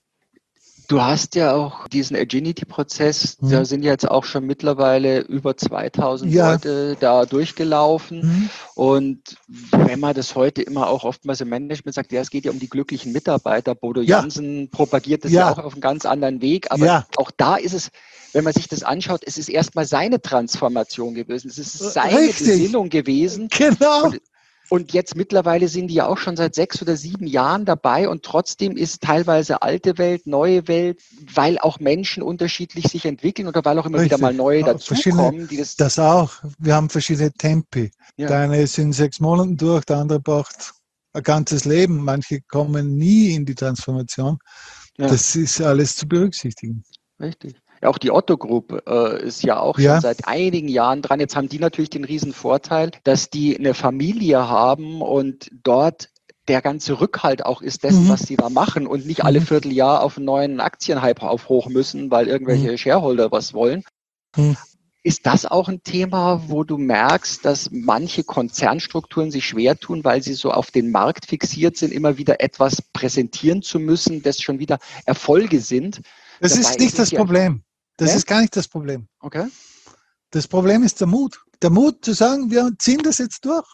Du hast ja auch diesen Agility-Prozess, Mhm. da sind jetzt auch schon mittlerweile über zweitausend Ja. Leute da durchgelaufen. Mhm. Und wenn man das heute immer auch oftmals im Management sagt, ja, es geht ja um die glücklichen Mitarbeiter. Bodo Ja. Jansen propagiert das ja. Ja. auch auf einem ganz anderen Weg. Aber Ja. auch da ist es, wenn man sich das anschaut, es ist erstmal seine Transformation gewesen. Es ist seine Richtig. Besinnung gewesen. Genau. Und, Und jetzt mittlerweile sind die ja auch schon seit sechs oder sieben Jahren dabei und trotzdem ist teilweise alte Welt, neue Welt, weil auch Menschen unterschiedlich sich entwickeln oder weil auch immer Richtig. wieder mal neue Ja, dazukommen, die das. Das auch. Wir haben verschiedene Tempi. Ja. Der eine ist in sechs Monaten durch, der andere braucht ein ganzes Leben. Manche kommen nie in die Transformation. Ja. Das ist alles zu berücksichtigen. Richtig. Ja, auch die Otto Group äh, ist ja auch Ja. schon seit einigen Jahren dran. Jetzt haben die natürlich den riesen Vorteil, dass die eine Familie haben und dort der ganze Rückhalt auch ist dessen, Mhm. was sie da machen und nicht alle Mhm. Vierteljahr auf einen neuen Aktienhype aufhoch müssen, weil irgendwelche Mhm. Shareholder was wollen. Mhm. Ist das auch ein Thema, wo du merkst, dass manche Konzernstrukturen sich schwer tun, weil sie so auf den Markt fixiert sind, immer wieder etwas präsentieren zu müssen, das schon wieder Erfolge sind? Das Dabei ist nicht ist es das ja- Problem. Das Ne? ist gar nicht das Problem. Okay. Das Problem ist der Mut. Der Mut zu sagen, wir ziehen das jetzt durch.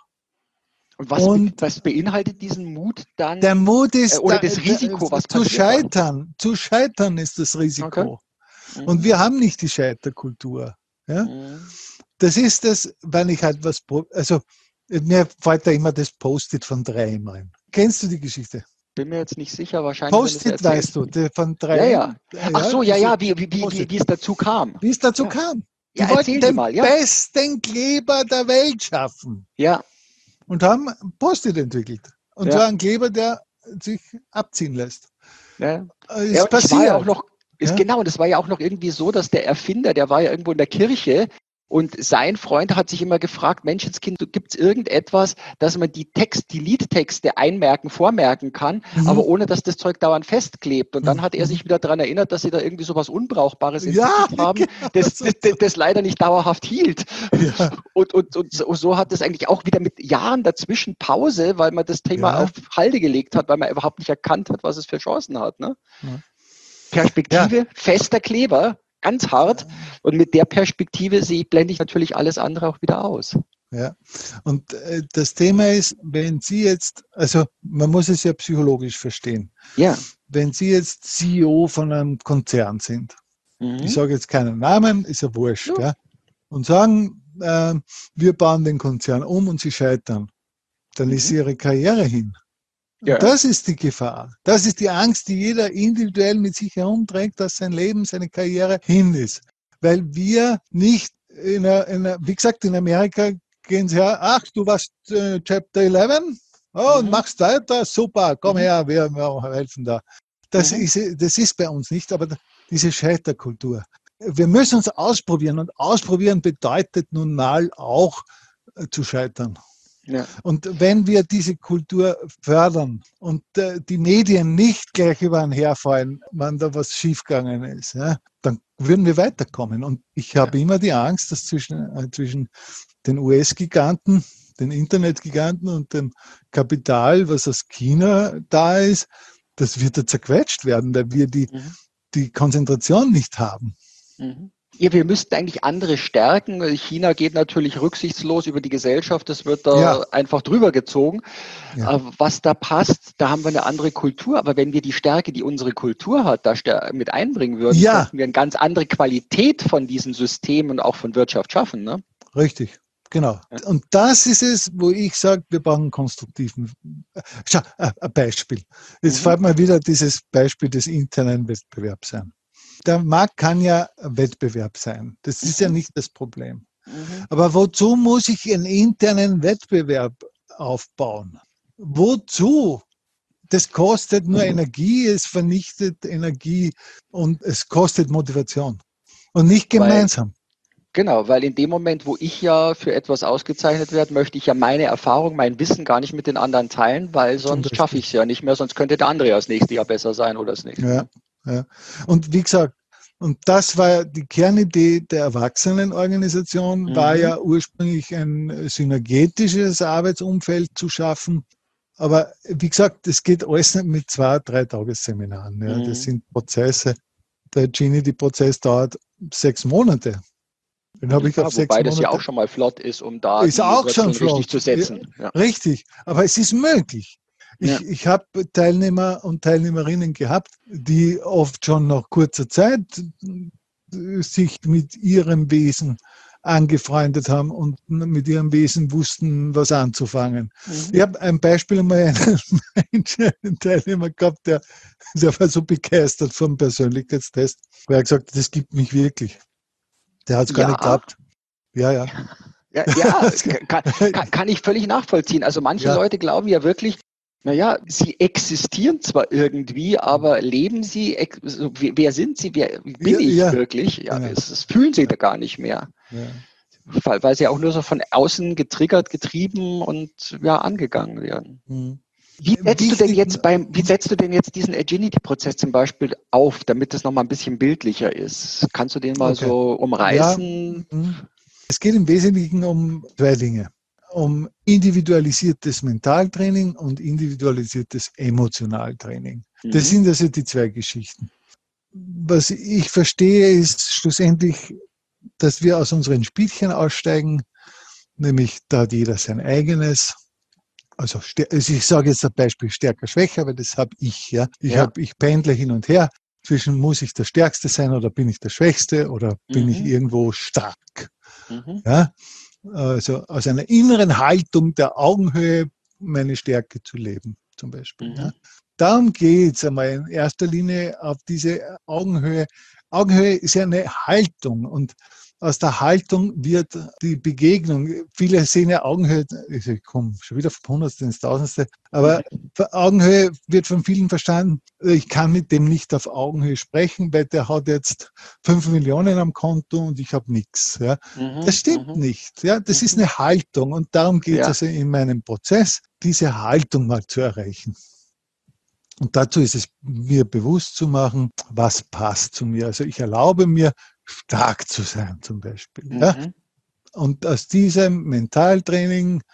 Und was, Und be was beinhaltet diesen Mut dann? Der Mut ist, Äh, oder da- das Risiko, was zu passiert dann? scheitern. Zu scheitern ist das Risiko. Okay. Mhm. Und wir haben nicht die Scheiterkultur. Ja? Mhm. Das ist das, wenn ich halt was, pro- also mir fällt da immer das Post-it von drei M ein. Kennst du die Geschichte? Bin mir jetzt nicht sicher, wahrscheinlich. wenn Post-it du's weißt du, erzählst. der von drei Ja, M. ja. Ach so, ja, diese ja, wie, wie, wie, wie, Post-it. wie es dazu kam. Wie es dazu Ja. kam. Die Ja, wollten erzähl den dir mal, ja. besten Kleber der Welt schaffen Ja, und haben ein Post-it entwickelt. Und Ja. zwar ein Kleber, der sich abziehen lässt. ja. Äh, Ist Ja, und ich war passiert. ja auch noch, ist Ja. genau, und das war ja auch noch irgendwie so, dass der Erfinder, der war ja irgendwo in der Kirche und sein Freund hat sich immer gefragt, Menschenskind, gibt es irgendetwas, dass man die Text, die Liedtexte einmerken, vormerken kann, Mhm. aber ohne, dass das Zeug dauernd festklebt. Und dann hat er Mhm. sich wieder daran erinnert, dass sie da irgendwie so was Unbrauchbares Ja, entwickelt haben, genau, das, so, das, das, das leider nicht dauerhaft hielt. Ja. Und, und, und so, so hat es eigentlich auch wieder mit Jahren dazwischen Pause, weil man das Thema Ja. auf Halde gelegt hat, weil man überhaupt nicht erkannt hat, was es für Chancen hat. Ne? Ja. Perspektive, Ja. fester Kleber, ganz hart. Und mit der Perspektive sehe, blende ich natürlich alles andere auch wieder aus. Ja, und äh, das Thema ist, wenn Sie jetzt, also man muss es ja psychologisch verstehen, Ja. wenn Sie jetzt C E O von einem Konzern sind, Mhm. ich sage jetzt keinen Namen, ist ja wurscht, Ja. ja, und sagen, äh, wir bauen den Konzern um und Sie scheitern, dann Mhm. ist Ihre Karriere hin. Und Ja. das ist die Gefahr. Das ist die Angst, die jeder individuell mit sich herumträgt, dass sein Leben, seine Karriere hin ist. Weil wir nicht, in einer, in einer, wie gesagt, in Amerika gehen sie her, ach, du warst äh, Chapter elf, oh, und Mhm. machst weiter, super, komm Mhm. her, wir, wir helfen da. Das, Mhm. ist, das ist bei uns nicht, aber diese Scheiterkultur. Wir müssen uns ausprobieren und ausprobieren bedeutet nun mal auch äh, zu scheitern. Ja. Und wenn wir diese Kultur fördern und äh, die Medien nicht gleich über einen herfallen, wenn da was schiefgegangen ist, ja, dann würden wir weiterkommen. Und ich habe immer die Angst, dass zwischen, äh, zwischen den U S-Giganten, den Internetgiganten und dem Kapital, was aus China da ist, das wird da zerquetscht werden, weil wir die, Mhm. die Konzentration nicht haben. Mhm. Ja, wir müssten eigentlich andere stärken. China geht natürlich rücksichtslos über die Gesellschaft. Das wird da Ja. einfach drüber gezogen. Ja. Äh, Was da passt, da haben wir eine andere Kultur. Aber wenn wir die Stärke, die unsere Kultur hat, da stär- mit einbringen würden, Ja. könnten wir eine ganz andere Qualität von diesen Systemen und auch von Wirtschaft schaffen. Ne? Richtig, genau. Ja. Und das ist es, wo ich sage, wir brauchen einen konstruktiven. Schau, ein ein Beispiel. Jetzt Mhm. fällt mir wieder dieses Beispiel des internen Wettbewerbs ein. Der Markt kann ja ein Wettbewerb sein. Das ist ja Mhm. nicht das Problem. Mhm. Aber wozu muss ich einen internen Wettbewerb aufbauen? Wozu? Das kostet nur Energie, es vernichtet Energie und es kostet Motivation. Und nicht Weil, gemeinsam. genau, weil in dem Moment, wo ich ja für etwas ausgezeichnet werde, möchte ich ja meine Erfahrung, mein Wissen gar nicht mit den anderen teilen, weil Zum sonst schaffe Beispiel. ich es ja nicht mehr, sonst könnte der andere ja das nächste Jahr besser sein oder das nächste. Ja, ja. Und wie gesagt, und das war die Kernidee der Erwachsenenorganisation, Mhm. war ja ursprünglich ein synergetisches Arbeitsumfeld zu schaffen. Aber wie gesagt, das geht alles nicht mit zwei, drei Tagesseminaren. Ja. Mhm. Das sind Prozesse. Der Gini-Prozess dauert sechs Monate. Den habe ich Ja, auf sechs wobei das ja Monate. auch schon mal flott ist, um da Ist die auch schon Wurzeln richtig flott. zu setzen. Ja. Richtig, aber es ist möglich. Ja. Ich, ich habe Teilnehmer und Teilnehmerinnen gehabt, die oft schon nach kurzer Zeit sich mit ihrem Wesen angefreundet haben und mit ihrem Wesen wussten, was anzufangen. Mhm. Ich habe ein Beispiel einmal einen, einen Teilnehmer gehabt, der, der war so begeistert vom Persönlichkeitstest, weil er gesagt hat, das gibt mich wirklich. Der hat es gar Ja. nicht gehabt. Ja, ja. Ja, ja kann, kann, kann ich völlig nachvollziehen. Also manche Ja. Leute glauben ja wirklich, naja, sie existieren zwar irgendwie, aber leben sie, ex- so, wer wer sind sie, wer bin Ja, ich ja. wirklich? Ja, Genau. das, das fühlen sie da gar nicht mehr. Ja. Weil, weil sie auch nur so von außen getriggert, getrieben und ja, angegangen werden. Mhm. Wie setzt du denn Wichtig- jetzt beim, wie setzt du denn jetzt diesen Agility-Prozess zum Beispiel auf, damit es nochmal ein bisschen bildlicher ist? Kannst du den mal Okay. so umreißen? Mhm. Es geht im Wesentlichen um zwei Dinge. Um individualisiertes Mentaltraining und individualisiertes Emotionaltraining. Das Mhm. sind also die zwei Geschichten. Was ich verstehe, ist schlussendlich, dass wir aus unseren Spielchen aussteigen, nämlich da hat jeder sein eigenes. Also, also ich sage jetzt ein Beispiel stärker, schwächer, weil das habe ich. Ja. Ich, Ja. hab, ich pendle hin und her zwischen, muss ich der Stärkste sein oder bin ich der Schwächste oder bin Mhm. ich irgendwo stark. Mhm. Ja. Also aus einer inneren Haltung der Augenhöhe meine Stärke zu leben, zum Beispiel. Mhm. Ja. darum geht es einmal in erster Linie auf diese Augenhöhe. Augenhöhe ist ja eine Haltung und aus der Haltung wird die Begegnung. Viele sehen ja Augenhöhe, ich komme schon wieder vom Hundertste ins Tausendste, aber Augenhöhe wird von vielen verstanden, ich kann mit dem nicht auf Augenhöhe sprechen, weil der hat jetzt fünf Millionen am Konto und ich habe nichts. Ja. Mhm, Das stimmt mhm, nicht. Ja. Das mhm. ist eine Haltung und darum geht es Ja. also in meinem Prozess, diese Haltung mal zu erreichen. Und dazu ist es mir bewusst zu machen, was passt zu mir. Also ich erlaube mir, stark zu sein zum Beispiel. Mhm. Ja? Und aus diesem Mentaltraining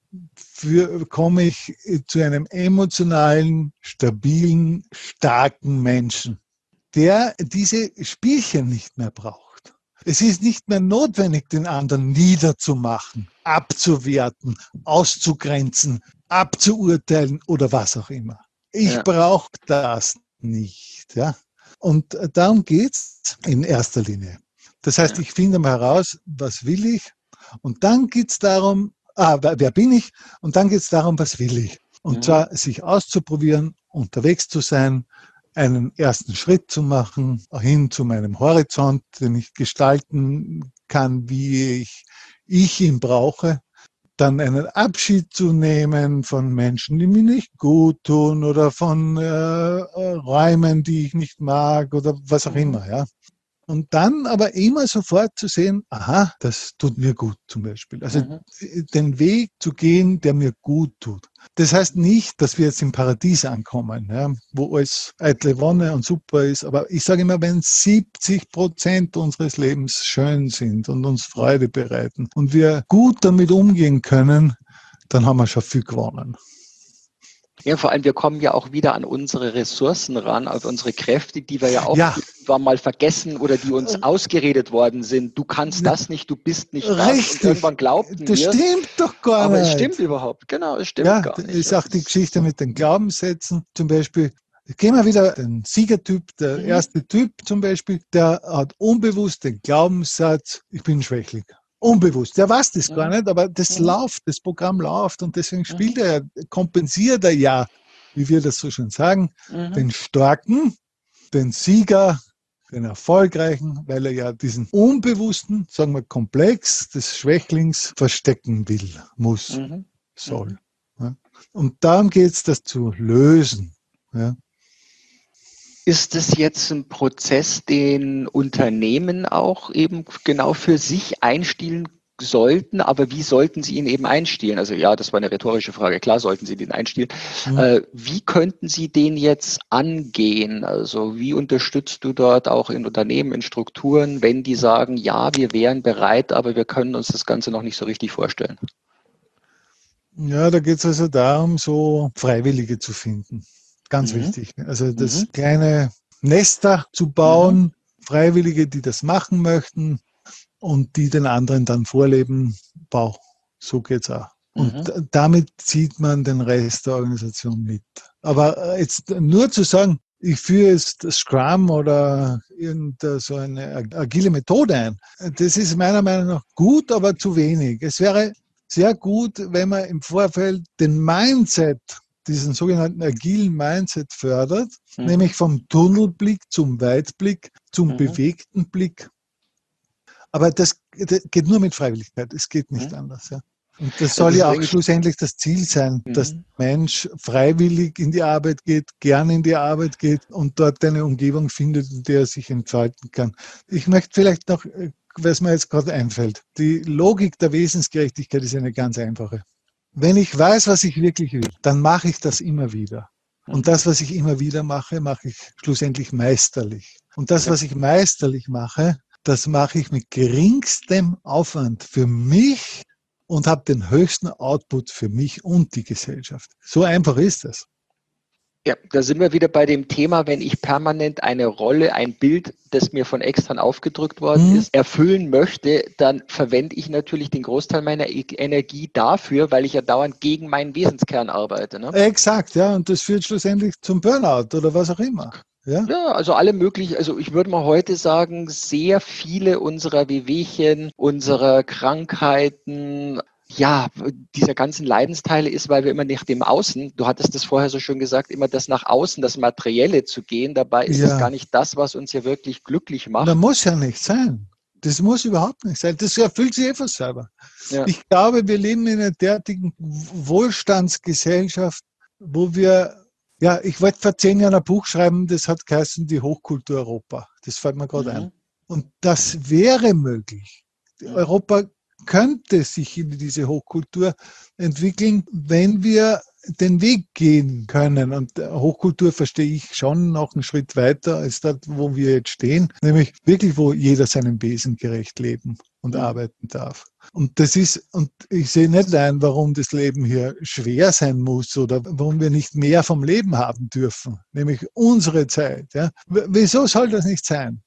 für, komme ich zu einem emotionalen, stabilen, starken Menschen, der diese Spielchen nicht mehr braucht. Es ist nicht mehr notwendig, den anderen niederzumachen, abzuwerten, auszugrenzen, abzuurteilen oder was auch immer. Ich Ja. brauche das nicht. Ja? Und darum geht es in erster Linie. Das heißt, Ja. ich finde mal heraus, was will ich? Und dann geht es darum, ah, wer bin ich? Und dann geht es darum, was will ich? Und Mhm. zwar sich auszuprobieren, unterwegs zu sein, einen ersten Schritt zu machen, hin zu meinem Horizont, den ich gestalten kann, wie ich, ich ihn brauche. Dann einen Abschied zu nehmen von Menschen, die mir nicht gut tun oder von äh, Räumen, die ich nicht mag oder was auch Mhm. immer. Ja. Und dann aber immer sofort zu sehen, aha, das tut mir gut zum Beispiel. Also Mhm. den Weg zu gehen, der mir gut tut. Das heißt nicht, dass wir jetzt im Paradies ankommen, ja, wo alles eitle Wonne und super ist. Aber ich sage immer, wenn siebzig Prozent unseres Lebens schön sind und uns Freude bereiten und wir gut damit umgehen können, dann haben wir schon viel gewonnen. Ja, vor allem, wir kommen ja auch wieder an unsere Ressourcen ran, auf unsere Kräfte, die wir ja auch Ja. irgendwann mal vergessen oder die uns Ähm, ausgeredet worden sind. Du kannst Ja. das nicht, du bist nicht das. Und Richtig. irgendwann glaubten Das wir, stimmt doch gar aber nicht. es stimmt überhaupt, genau, es stimmt Ja, gar das nicht. ist Das auch die ist- Geschichte mit den Glaubenssätzen. Zum Beispiel, gehen wir wieder den Siegertyp, der Mhm. erste Typ zum Beispiel, der hat unbewusst den Glaubenssatz, ich bin schwächlich. Unbewusst. Der weiß das gar Mhm. nicht, aber das Mhm. läuft, das Programm läuft und deswegen spielt Mhm. er, kompensiert er ja, wie wir das so schön sagen, Mhm. den Starken, den Sieger, den Erfolgreichen, weil er ja diesen unbewussten, sagen wir Komplex des Schwächlings verstecken will, muss, Mhm. soll. Ja. Und darum geht es, das zu lösen. Ja. Ist es jetzt ein Prozess, den Unternehmen auch eben genau für sich einstielen sollten, aber wie sollten sie ihn eben einstielen? Also ja, das war eine rhetorische Frage. Klar sollten sie den einstielen. Mhm. Äh, wie könnten sie den jetzt angehen? Also wie unterstützt du dort auch in Unternehmen, in Strukturen, wenn die sagen, ja, wir wären bereit, aber wir können uns das Ganze noch nicht so richtig vorstellen? Ja, da geht es also darum, so Freiwillige zu finden. Ganz Mhm. wichtig. Also das Mhm. kleine Nester zu bauen, Freiwillige, die das machen möchten und die den anderen dann vorleben, wow, so geht's auch. Und Mhm. d- damit zieht man den Rest der Organisation mit. Aber äh, jetzt nur zu sagen, ich führe jetzt das Scrum oder irgendeine so eine ag- agile Methode ein, das ist meiner Meinung nach gut, aber zu wenig. Es wäre sehr gut, wenn man im Vorfeld den Mindset, diesen sogenannten agilen Mindset fördert, Mhm. nämlich vom Tunnelblick zum Weitblick, zum Mhm. bewegten Blick. Aber das, das geht nur mit Freiwilligkeit, es geht nicht Mhm. anders. Ja. Und das Also soll das ja ist auch eigentlich. schlussendlich das Ziel sein, Mhm. dass der Mensch freiwillig in die Arbeit geht, gern in die Arbeit geht und dort eine Umgebung findet, in der er sich entfalten kann. Ich möchte vielleicht noch, was mir jetzt gerade einfällt, die Logik der Wesensgerechtigkeit ist eine ganz einfache. Wenn ich weiß, was ich wirklich will, dann mache ich das immer wieder. Und Mhm. das, was ich immer wieder mache, mache ich schlussendlich meisterlich. Und das, Ja. was ich meisterlich mache, das mache ich mit geringstem Aufwand für mich und habe den höchsten Output für mich und die Gesellschaft. So einfach ist es. Ja, da sind wir wieder bei dem Thema, wenn ich permanent eine Rolle, ein Bild, das mir von extern aufgedrückt worden Hm. ist, erfüllen möchte, dann verwende ich natürlich den Großteil meiner E- Energie dafür, weil ich ja dauernd gegen meinen Wesenskern arbeite. Ne? Exakt, ja. Und das führt schlussendlich zum Burnout oder was auch immer. Ja. Ja, also alle möglichen, also ich würde mal heute sagen, sehr viele unserer Wehwehchen, unserer Krankheiten, ja, dieser ganzen Leidensteile ist, weil wir immer nach dem Außen, du hattest das vorher so schön gesagt, immer das nach außen, das Materielle zu gehen. Dabei ist es Ja. gar nicht das, was uns ja wirklich glücklich Na, macht. muss ja nicht sein. Das muss überhaupt nicht sein. Das erfüllt sich einfach selber. Ja. Ich glaube, wir leben in einer derartigen Wohlstandsgesellschaft, wo wir, ja, ich wollte vor zehn Jahren ein Buch schreiben, das hat geheißen Die Hochkultur Europa. Das fällt mir gerade Mhm. ein. Und das wäre möglich. Mhm. Europa könnte sich in diese Hochkultur entwickeln, wenn wir den Weg gehen können. Und Hochkultur verstehe ich schon noch einen Schritt weiter als dort, wo wir jetzt stehen, nämlich wirklich, wo jeder seinem Wesen gerecht leben und Mhm. arbeiten darf. Und das ist, und ich sehe nicht ein, warum das Leben hier schwer sein muss oder warum wir nicht mehr vom Leben haben dürfen, nämlich unsere Zeit. Ja. W- Wieso soll das nicht sein?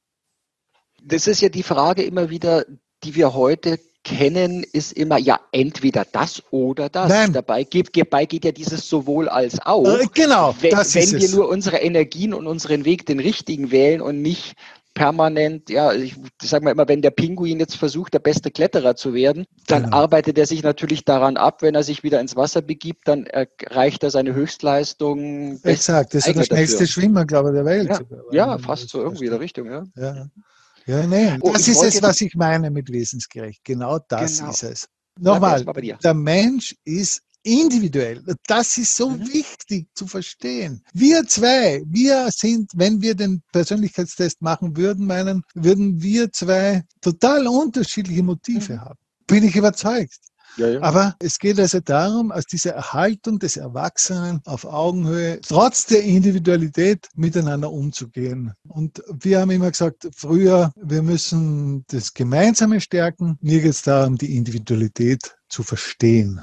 Das ist ja die Frage immer wieder, die wir heute kennen, ist immer, ja, entweder das oder das. Nein. Dabei geht, dabei geht ja dieses sowohl als auch. Äh, genau, wenn, das wenn ist wir es. nur unsere Energien und unseren Weg den richtigen wählen und nicht permanent, ja, ich sage mal immer, wenn der Pinguin jetzt versucht, der beste Kletterer zu werden, dann Genau. arbeitet er sich natürlich daran ab, wenn er sich wieder ins Wasser begibt, dann erreicht er seine Höchstleistung. Exakt, das ist der schnellste Schwimmer, glaube ich, der Welt. Ja, sogar, ja, wenn man fast das so irgendwie in der versteht. Richtung, ja. Ja, ja, nee, Oh, das ich ist wollte es, jetzt- was ich meine mit wesensgerecht. Genau das Genau. ist es. Bleib Nochmal, erst mal bei dir. der Mensch ist individuell. Das ist so Mhm. wichtig zu verstehen. Wir zwei, wir sind, wenn wir den Persönlichkeitstest machen würden, meinen, würden wir zwei total unterschiedliche Motive Mhm. haben. Bin ich überzeugt. Ja, ja. Aber es geht also darum, aus dieser Erhaltung des Erwachsenen auf Augenhöhe, trotz der Individualität miteinander umzugehen. Und wir haben immer gesagt, früher, wir müssen das Gemeinsame stärken. Mir geht es darum, die Individualität zu verstehen.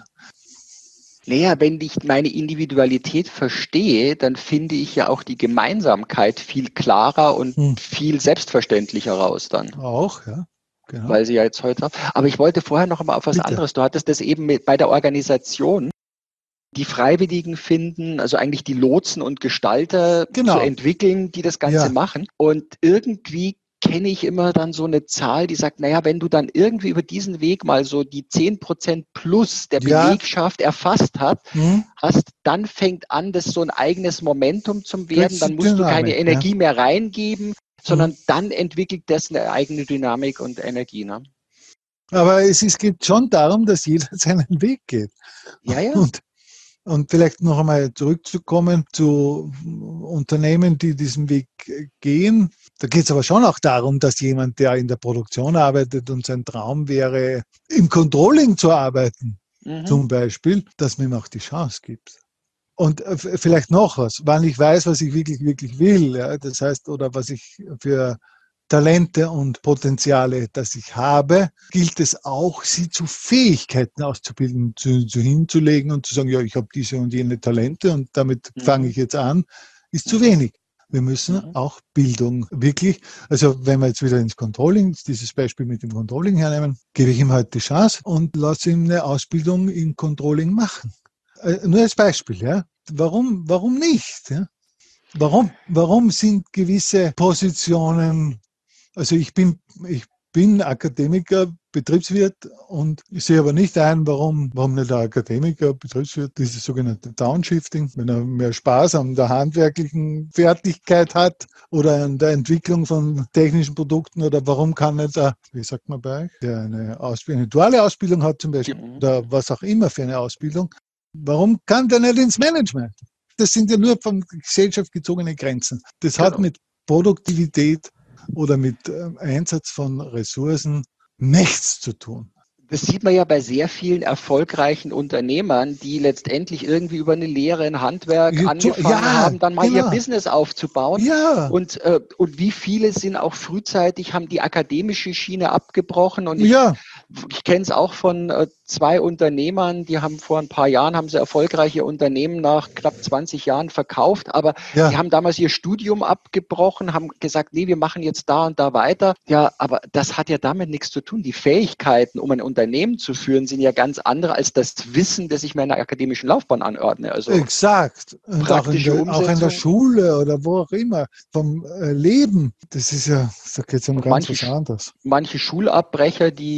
Naja, wenn ich meine Individualität verstehe, dann finde ich ja auch die Gemeinsamkeit viel klarer und Hm. viel selbstverständlicher raus dann. Auch, ja. Genau. Weil sie ja jetzt heute. Aber ich wollte vorher noch mal auf was Bitte. anderes. Du hattest das eben mit, bei der Organisation, die Freiwilligen finden, also eigentlich die Lotsen und Gestalter Genau. zu entwickeln, die das Ganze Ja. machen. Und irgendwie kenne ich immer dann so eine Zahl, die sagt, naja, wenn du dann irgendwie über diesen Weg mal so die zehn Prozent plus der Ja. Belegschaft erfasst hat, Hm? hast, dann fängt an, das so ein eigenes Momentum zu werden. Dann musst du Dynamik, keine ja. Energie mehr reingeben, sondern Mhm. dann entwickelt das eine eigene Dynamik und Energie. Ne? Aber es, es geht schon darum, dass jeder seinen Weg geht. Ja, ja. Und, und vielleicht noch einmal zurückzukommen zu Unternehmen, die diesen Weg gehen. Da geht es aber schon auch darum, dass jemand, der in der Produktion arbeitet und sein Traum wäre, im Controlling zu arbeiten, Mhm. zum Beispiel, dass man ihm auch die Chance gibt. Und äh, f- vielleicht noch was, wann ich weiß, was ich wirklich, wirklich will. Ja, das heißt, oder was ich für Talente und Potenziale, das ich habe, gilt es auch, sie zu Fähigkeiten auszubilden, zu, zu hinzulegen und zu sagen, ja, ich habe diese und jene Talente und damit Mhm. fange ich jetzt an, ist zu Mhm. wenig. Wir müssen Mhm. auch Bildung wirklich, also wenn wir jetzt wieder ins Controlling, dieses Beispiel mit dem Controlling hernehmen, gebe ich ihm halt die Chance und lasse ihm eine Ausbildung im Controlling machen. Äh, nur als Beispiel, ja. Warum, warum nicht? Ja? Warum, warum sind gewisse Positionen, also ich bin, ich bin Akademiker, Betriebswirt und ich sehe aber nicht ein, warum, warum nicht der Akademiker, Betriebswirt, dieses sogenannte Downshifting, wenn er mehr Spaß an der handwerklichen Fertigkeit hat oder an der Entwicklung von technischen Produkten oder warum kann nicht der, wie sagt man bei euch, der eine, Ausbildung, eine duale Ausbildung hat zum Beispiel Mhm. oder was auch immer für eine Ausbildung, warum kann der nicht ins Management? Das sind ja nur von Gesellschaft gezogene Grenzen. Das hat Genau. mit Produktivität oder mit äh, Einsatz von Ressourcen nichts zu tun. Das sieht man ja bei sehr vielen erfolgreichen Unternehmern, die letztendlich irgendwie über eine Lehre in Handwerk Ja, angefangen ja, haben, dann mal ihr genau. Business aufzubauen. Ja, Und, äh, und wie viele sind auch frühzeitig, haben die akademische Schiene abgebrochen. Und ich, ja, ich kenne es auch von äh, zwei Unternehmern, die haben vor ein paar Jahren, haben sie erfolgreiche Unternehmen nach knapp zwanzig Jahren verkauft. Aber ja. die haben damals ihr Studium abgebrochen, haben gesagt, nee, wir machen jetzt da und da weiter. Ja, aber das hat ja damit nichts zu tun. Die Fähigkeiten, um ein Unternehmen zu führen, sind ja ganz andere als das Wissen, das ich meiner akademischen Laufbahn anordne. Also Exakt. Und auch in, praktische der, auch in der Umsetzung. Schule oder wo auch immer, vom äh, Leben. Das ist ja, da geht es um Und ganz manche was Sch- anderes. Manche Schulabbrecher, die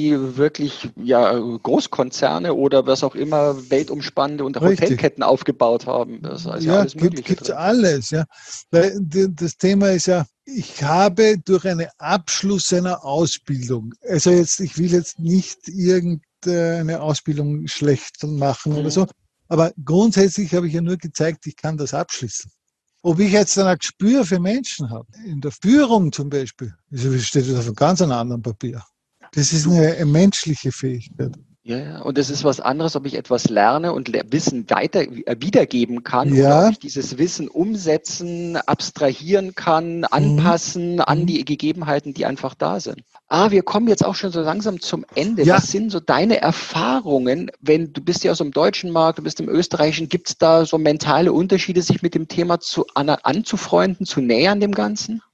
wirklich ja, Großkonzerne oder was auch immer weltumspannende und Richtig. Hotelketten aufgebaut haben. Das ist ja, Ja, alles gibt Mögliche gibt's drin. alles, ja. Weil die- das Thema ist ja, ich habe durch einen Abschluss einer Ausbildung, also jetzt, ich will jetzt nicht irgendeine Ausbildung schlecht machen oder Mhm. so, aber grundsätzlich habe ich ja nur gezeigt, ich kann das abschließen. Ob ich jetzt dann ein Gespür für Menschen habe, in der Führung zum Beispiel, also steht das auf einem ganz anderen Papier. Das ist Du, eine, eine menschliche Fähigkeit. ja, ja, und es ist was anderes, ob ich etwas lerne und le- Wissen weiter äh, wiedergeben kann oder ob Ja, ich dieses Wissen umsetzen, abstrahieren kann, mhm. anpassen an Mhm. die Gegebenheiten, die einfach da sind. Ah, wir kommen jetzt auch schon so langsam zum Ende. Ja, Was sind so deine Erfahrungen, wenn du bist ja aus dem deutschen Markt, du bist im österreichischen, gibt es da so mentale Unterschiede, sich mit dem Thema zu, an, anzufreunden, zu nähern dem Ganzen?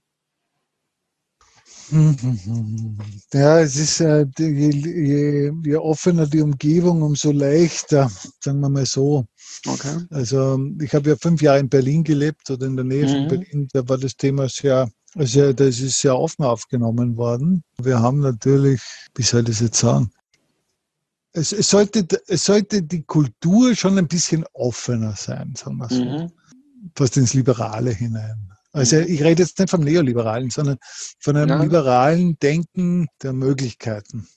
ja, es ist, äh, die- je, je, je offener die Umgebung, umso leichter, sagen wir mal so. Okay. Also ich habe ja fünf Jahre in Berlin gelebt oder in der Nähe von Mhm. Berlin. Da war das Thema sehr, also das ist sehr offen aufgenommen worden. Wir haben natürlich, wie soll ich das jetzt sagen? Es, es, sollte, es sollte die Kultur schon ein bisschen offener sein, sagen wir so. Mhm. Fast ins Liberale hinein. Also Mhm. ich rede jetzt nicht vom Neoliberalen, sondern von einem Ja. liberalen Denken der Möglichkeiten.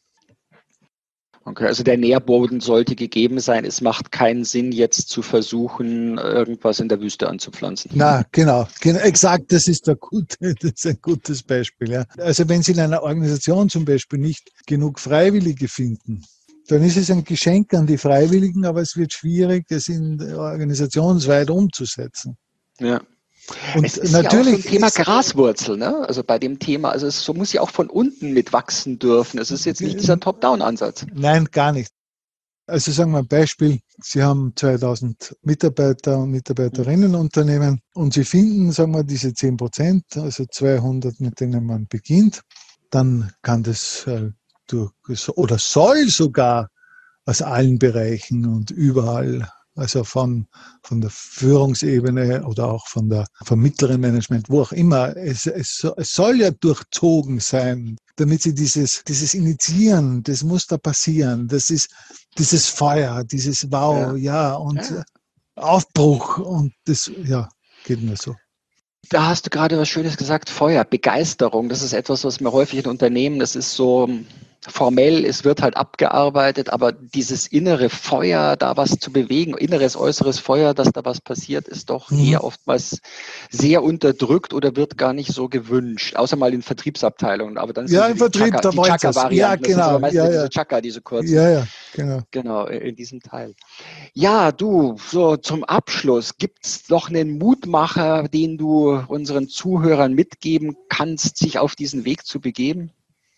Okay, also der Nährboden sollte gegeben sein. Es macht keinen Sinn, jetzt zu versuchen, irgendwas in der Wüste anzupflanzen. Na, genau, genau, exakt, das ist, der gute, das ist ein gutes Beispiel. Ja. Also wenn Sie in einer Organisation zum Beispiel nicht genug Freiwillige finden, dann ist es ein Geschenk an die Freiwilligen, aber es wird schwierig, es in organisationsweit umzusetzen. Ja. Es Und ist ja auch so ein natürlich Thema ist, Graswurzel, ne? Also bei dem Thema, also es so muss ja auch von unten mitwachsen dürfen. Es ist jetzt nicht dieser Top-Down-Ansatz. nein, gar nicht. Also sagen wir ein Beispiel, Sie haben zweitausend Mitarbeiter und Mitarbeiterinnen Unternehmen und Sie finden, sagen wir, diese zehn Prozent, also zweihundert, mit denen man beginnt, dann kann das äh, durch, oder soll sogar aus allen Bereichen und überall, also von, von der Führungsebene oder auch von der, vom mittleren Management, wo auch immer, es, es, es soll ja durchzogen sein, damit sie dieses, dieses Initiieren, das muss da passieren, das ist dieses Feuer, dieses Wow, Ja. ja, und Ja. Aufbruch und das, ja, geht mir so. Da hast du gerade was Schönes gesagt, Feuer, Begeisterung. Das ist etwas, was mir häufig in Unternehmen, das ist so formell, es wird halt abgearbeitet, aber dieses innere Feuer, da was zu bewegen, inneres, äußeres Feuer, dass da was passiert, ist doch Mhm. eher oftmals sehr unterdrückt oder wird gar nicht so gewünscht, außer mal in Vertriebsabteilungen. Aber dann Ja, sind so im die Vertrieb, Chaka, da die wollen sie es. Ja, Chaka-Varianten. Das sind aber genau, meistens ja, diese ja, Chaka, diese kurzen. ja, ja, genau. Genau, in diesem Teil. Ja, du, so zum Abschluss, gibt es noch einen Mutmacher, den du unseren Zuhörern mitgeben kannst, sich auf diesen Weg zu begeben?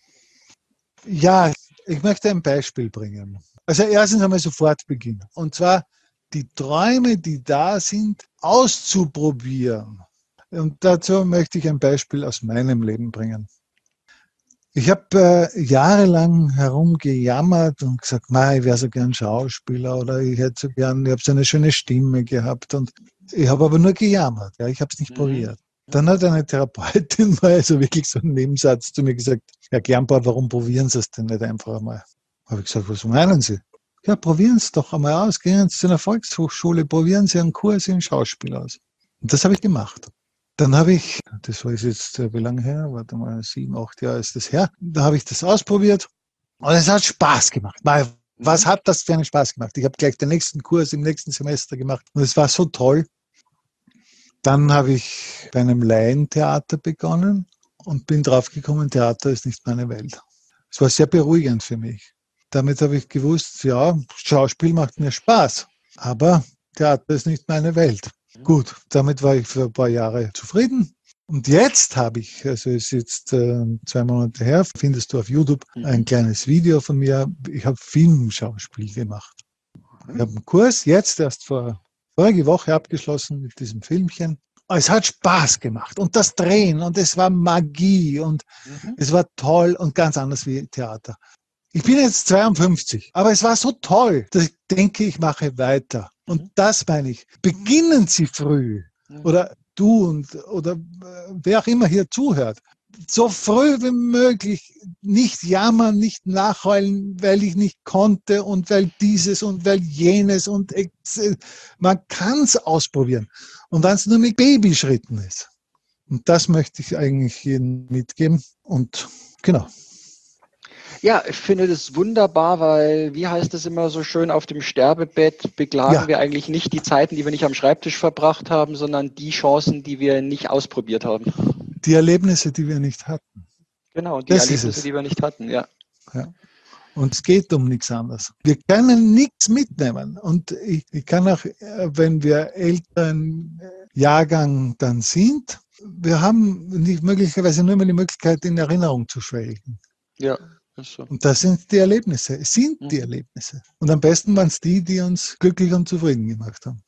Ja, ich möchte ein Beispiel bringen. Also erstens einmal sofort beginnen. Und zwar die Träume, die da sind, auszuprobieren. Und dazu möchte ich ein Beispiel aus meinem Leben bringen. Ich habe äh, jahrelang herumgejammert und gesagt, ich wäre so gern Schauspieler oder ich hätte so gern, ich habe so eine schöne Stimme gehabt. Und ich habe aber nur gejammert, ja, ich habe es nicht Mhm. probiert. Dann hat eine Therapeutin mal so wirklich so einen Nebensatz zu mir gesagt, Herr Gernbauer, warum probieren Sie es denn nicht einfach einmal? Habe ich gesagt, was meinen Sie? Ja, probieren Sie es doch einmal aus, gehen Sie zu einer Volkshochschule, probieren Sie einen Kurs in Schauspiel aus. Und das habe ich gemacht. Dann habe ich, das war jetzt, wie lange her? Warte mal, sieben, acht Jahre ist das her. Da habe ich das ausprobiert und es hat Spaß gemacht. Was hat das für einen Spaß gemacht? Ich habe gleich den nächsten Kurs im nächsten Semester gemacht und es war so toll. Dann habe ich bei einem Laientheater begonnen und bin draufgekommen, Theater ist nicht meine Welt. Es war sehr beruhigend für mich. Damit habe ich gewusst, ja, Schauspiel macht mir Spaß, aber Theater ist nicht meine Welt. Gut, damit war ich für ein paar Jahre zufrieden. Und jetzt habe ich, also es ist jetzt äh, zwei Monate her, findest du auf YouTube ein kleines Video von mir. Ich habe Filmschauspiel gemacht. Ich habe einen Kurs jetzt erst vor vorige Woche abgeschlossen mit diesem Filmchen. Es hat Spaß gemacht und das Drehen und es war Magie und Mhm. es war toll und ganz anders wie Theater. Ich bin jetzt zweiundfünfzig, aber es war so toll, dass ich denke, ich mache weiter. Und Mhm. das meine ich. Beginnen Sie früh Mhm. oder du und oder wer auch immer hier zuhört. so früh wie möglich nicht jammern, nicht nachheulen, weil ich nicht konnte und weil dieses und weil jenes und man kann es ausprobieren. Und wenn es nur mit Babyschritten ist. Und das möchte ich eigentlich jedem mitgeben. Und genau. Ja, ich finde das wunderbar, weil, wie heißt es immer so schön, auf dem Sterbebett beklagen Ja. wir eigentlich nicht die Zeiten, die wir nicht am Schreibtisch verbracht haben, sondern die Chancen, die wir nicht ausprobiert haben. Die Erlebnisse, die wir nicht hatten. Genau, die Das ist Erlebnisse, es. die wir nicht hatten, ja. Ja. Und es geht um nichts anderes. Wir können nichts mitnehmen. Und ich, ich kann auch, wenn wir älteren Jahrgang dann sind, wir haben nicht möglicherweise nur immer die Möglichkeit, in Erinnerung zu schwelgen. Ja, ist so. Und das sind die Erlebnisse. Es sind Mhm. die Erlebnisse. Und am besten waren es die, die uns glücklich und zufrieden gemacht haben.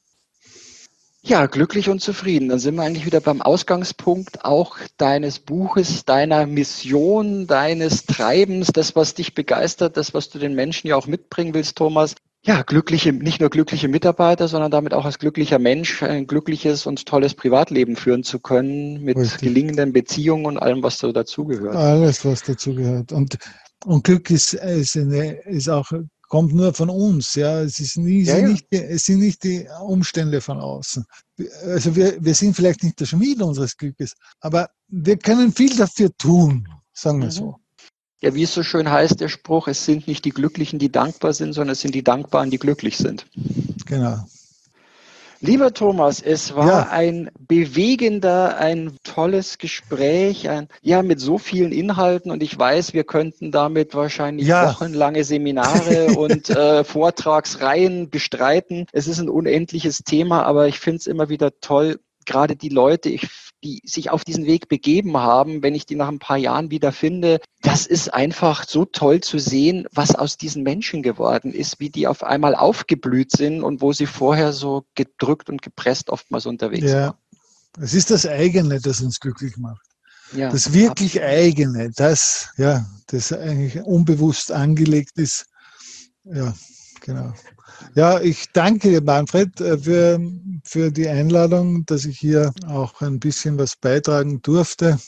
Ja, glücklich und zufrieden. Dann sind wir eigentlich wieder beim Ausgangspunkt auch deines Buches, deiner Mission, deines Treibens, das, was dich begeistert, das, was du den Menschen ja auch mitbringen willst, Thomas. Ja, glückliche, nicht nur glückliche Mitarbeiter, sondern damit auch als glücklicher Mensch ein glückliches und tolles Privatleben führen zu können mit Richtig. gelingenden Beziehungen und allem, was so dazugehört. Alles, was dazugehört. Und, und Glück ist, ist, eine, ist auch, kommt nur von uns. Ja. Es, ist nie, Ja, sind ja. Nicht die, es sind nicht die Umstände von außen. Also wir, wir sind vielleicht nicht der Schmied unseres Glückes, aber wir können viel dafür tun, sagen wir Mhm. so. Ja, wie es so schön heißt, der Spruch, es sind nicht die Glücklichen, die dankbar sind, sondern es sind die Dankbaren, die glücklich sind. Genau. Lieber Thomas, es war Ja. ein bewegender, ein tolles Gespräch, ein, ja, mit so vielen Inhalten und ich weiß, wir könnten damit wahrscheinlich Ja. wochenlange Seminare und äh, Vortragsreihen bestreiten. Es ist ein unendliches Thema, aber ich finde es immer wieder toll, gerade die Leute, ich, die sich auf diesen Weg begeben haben, wenn ich die nach ein paar Jahren wieder finde, das ist einfach so toll zu sehen, was aus diesen Menschen geworden ist, wie die auf einmal aufgeblüht sind und wo sie vorher so gedrückt und gepresst oftmals unterwegs Ja. waren. Es ist das eigene, das uns glücklich macht. Ja, Das wirklich absolut. eigene, das, ja, das eigentlich unbewusst angelegt ist. Ja, genau. Ja, ich danke dir, Manfred, für, für die Einladung, dass ich hier auch ein bisschen was beitragen durfte.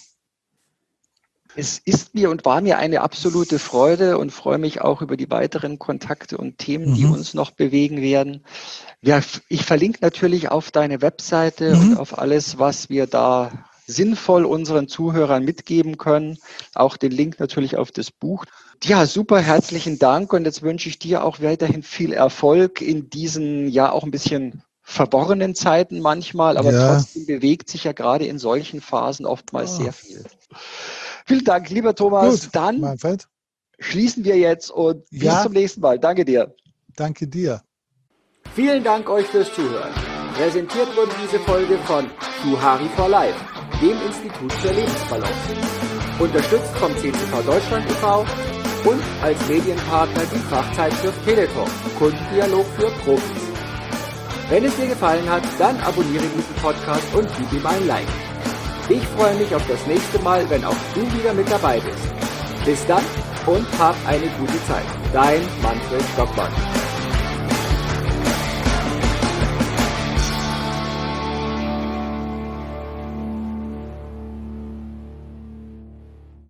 Es ist mir und war mir eine absolute Freude und freue mich auch über die weiteren Kontakte und Themen, die Mhm. uns noch bewegen werden. Ja, ich verlinke natürlich auf deine Webseite Mhm. und auf alles, was wir da sinnvoll unseren Zuhörern mitgeben können. Auch den Link natürlich auf das Buch. Ja, super herzlichen Dank und jetzt wünsche ich dir auch weiterhin viel Erfolg in diesen ja auch ein bisschen verworrenen Zeiten manchmal, aber Ja. trotzdem bewegt sich ja gerade in solchen Phasen oftmals Oh. sehr viel. Vielen Dank, lieber Thomas. Gut, Dann Manfred, schließen wir jetzt und bis Ja. zum nächsten Mal. Danke dir. danke dir. Vielen Dank euch fürs Zuhören. Präsentiert wurde diese Folge von Zuhari for Life, dem Institut für Lebensbalance. Unterstützt vom C C V Deutschland e V und als Medienpartner die Fachzeitschrift Teletalk, Kundendialog für Profis. Wenn es dir gefallen hat, dann abonniere diesen Podcast und gib ihm ein Like. Ich freue mich auf das nächste Mal, wenn auch du wieder mit dabei bist. Bis dann und hab eine gute Zeit. Dein Manfred Stockmann.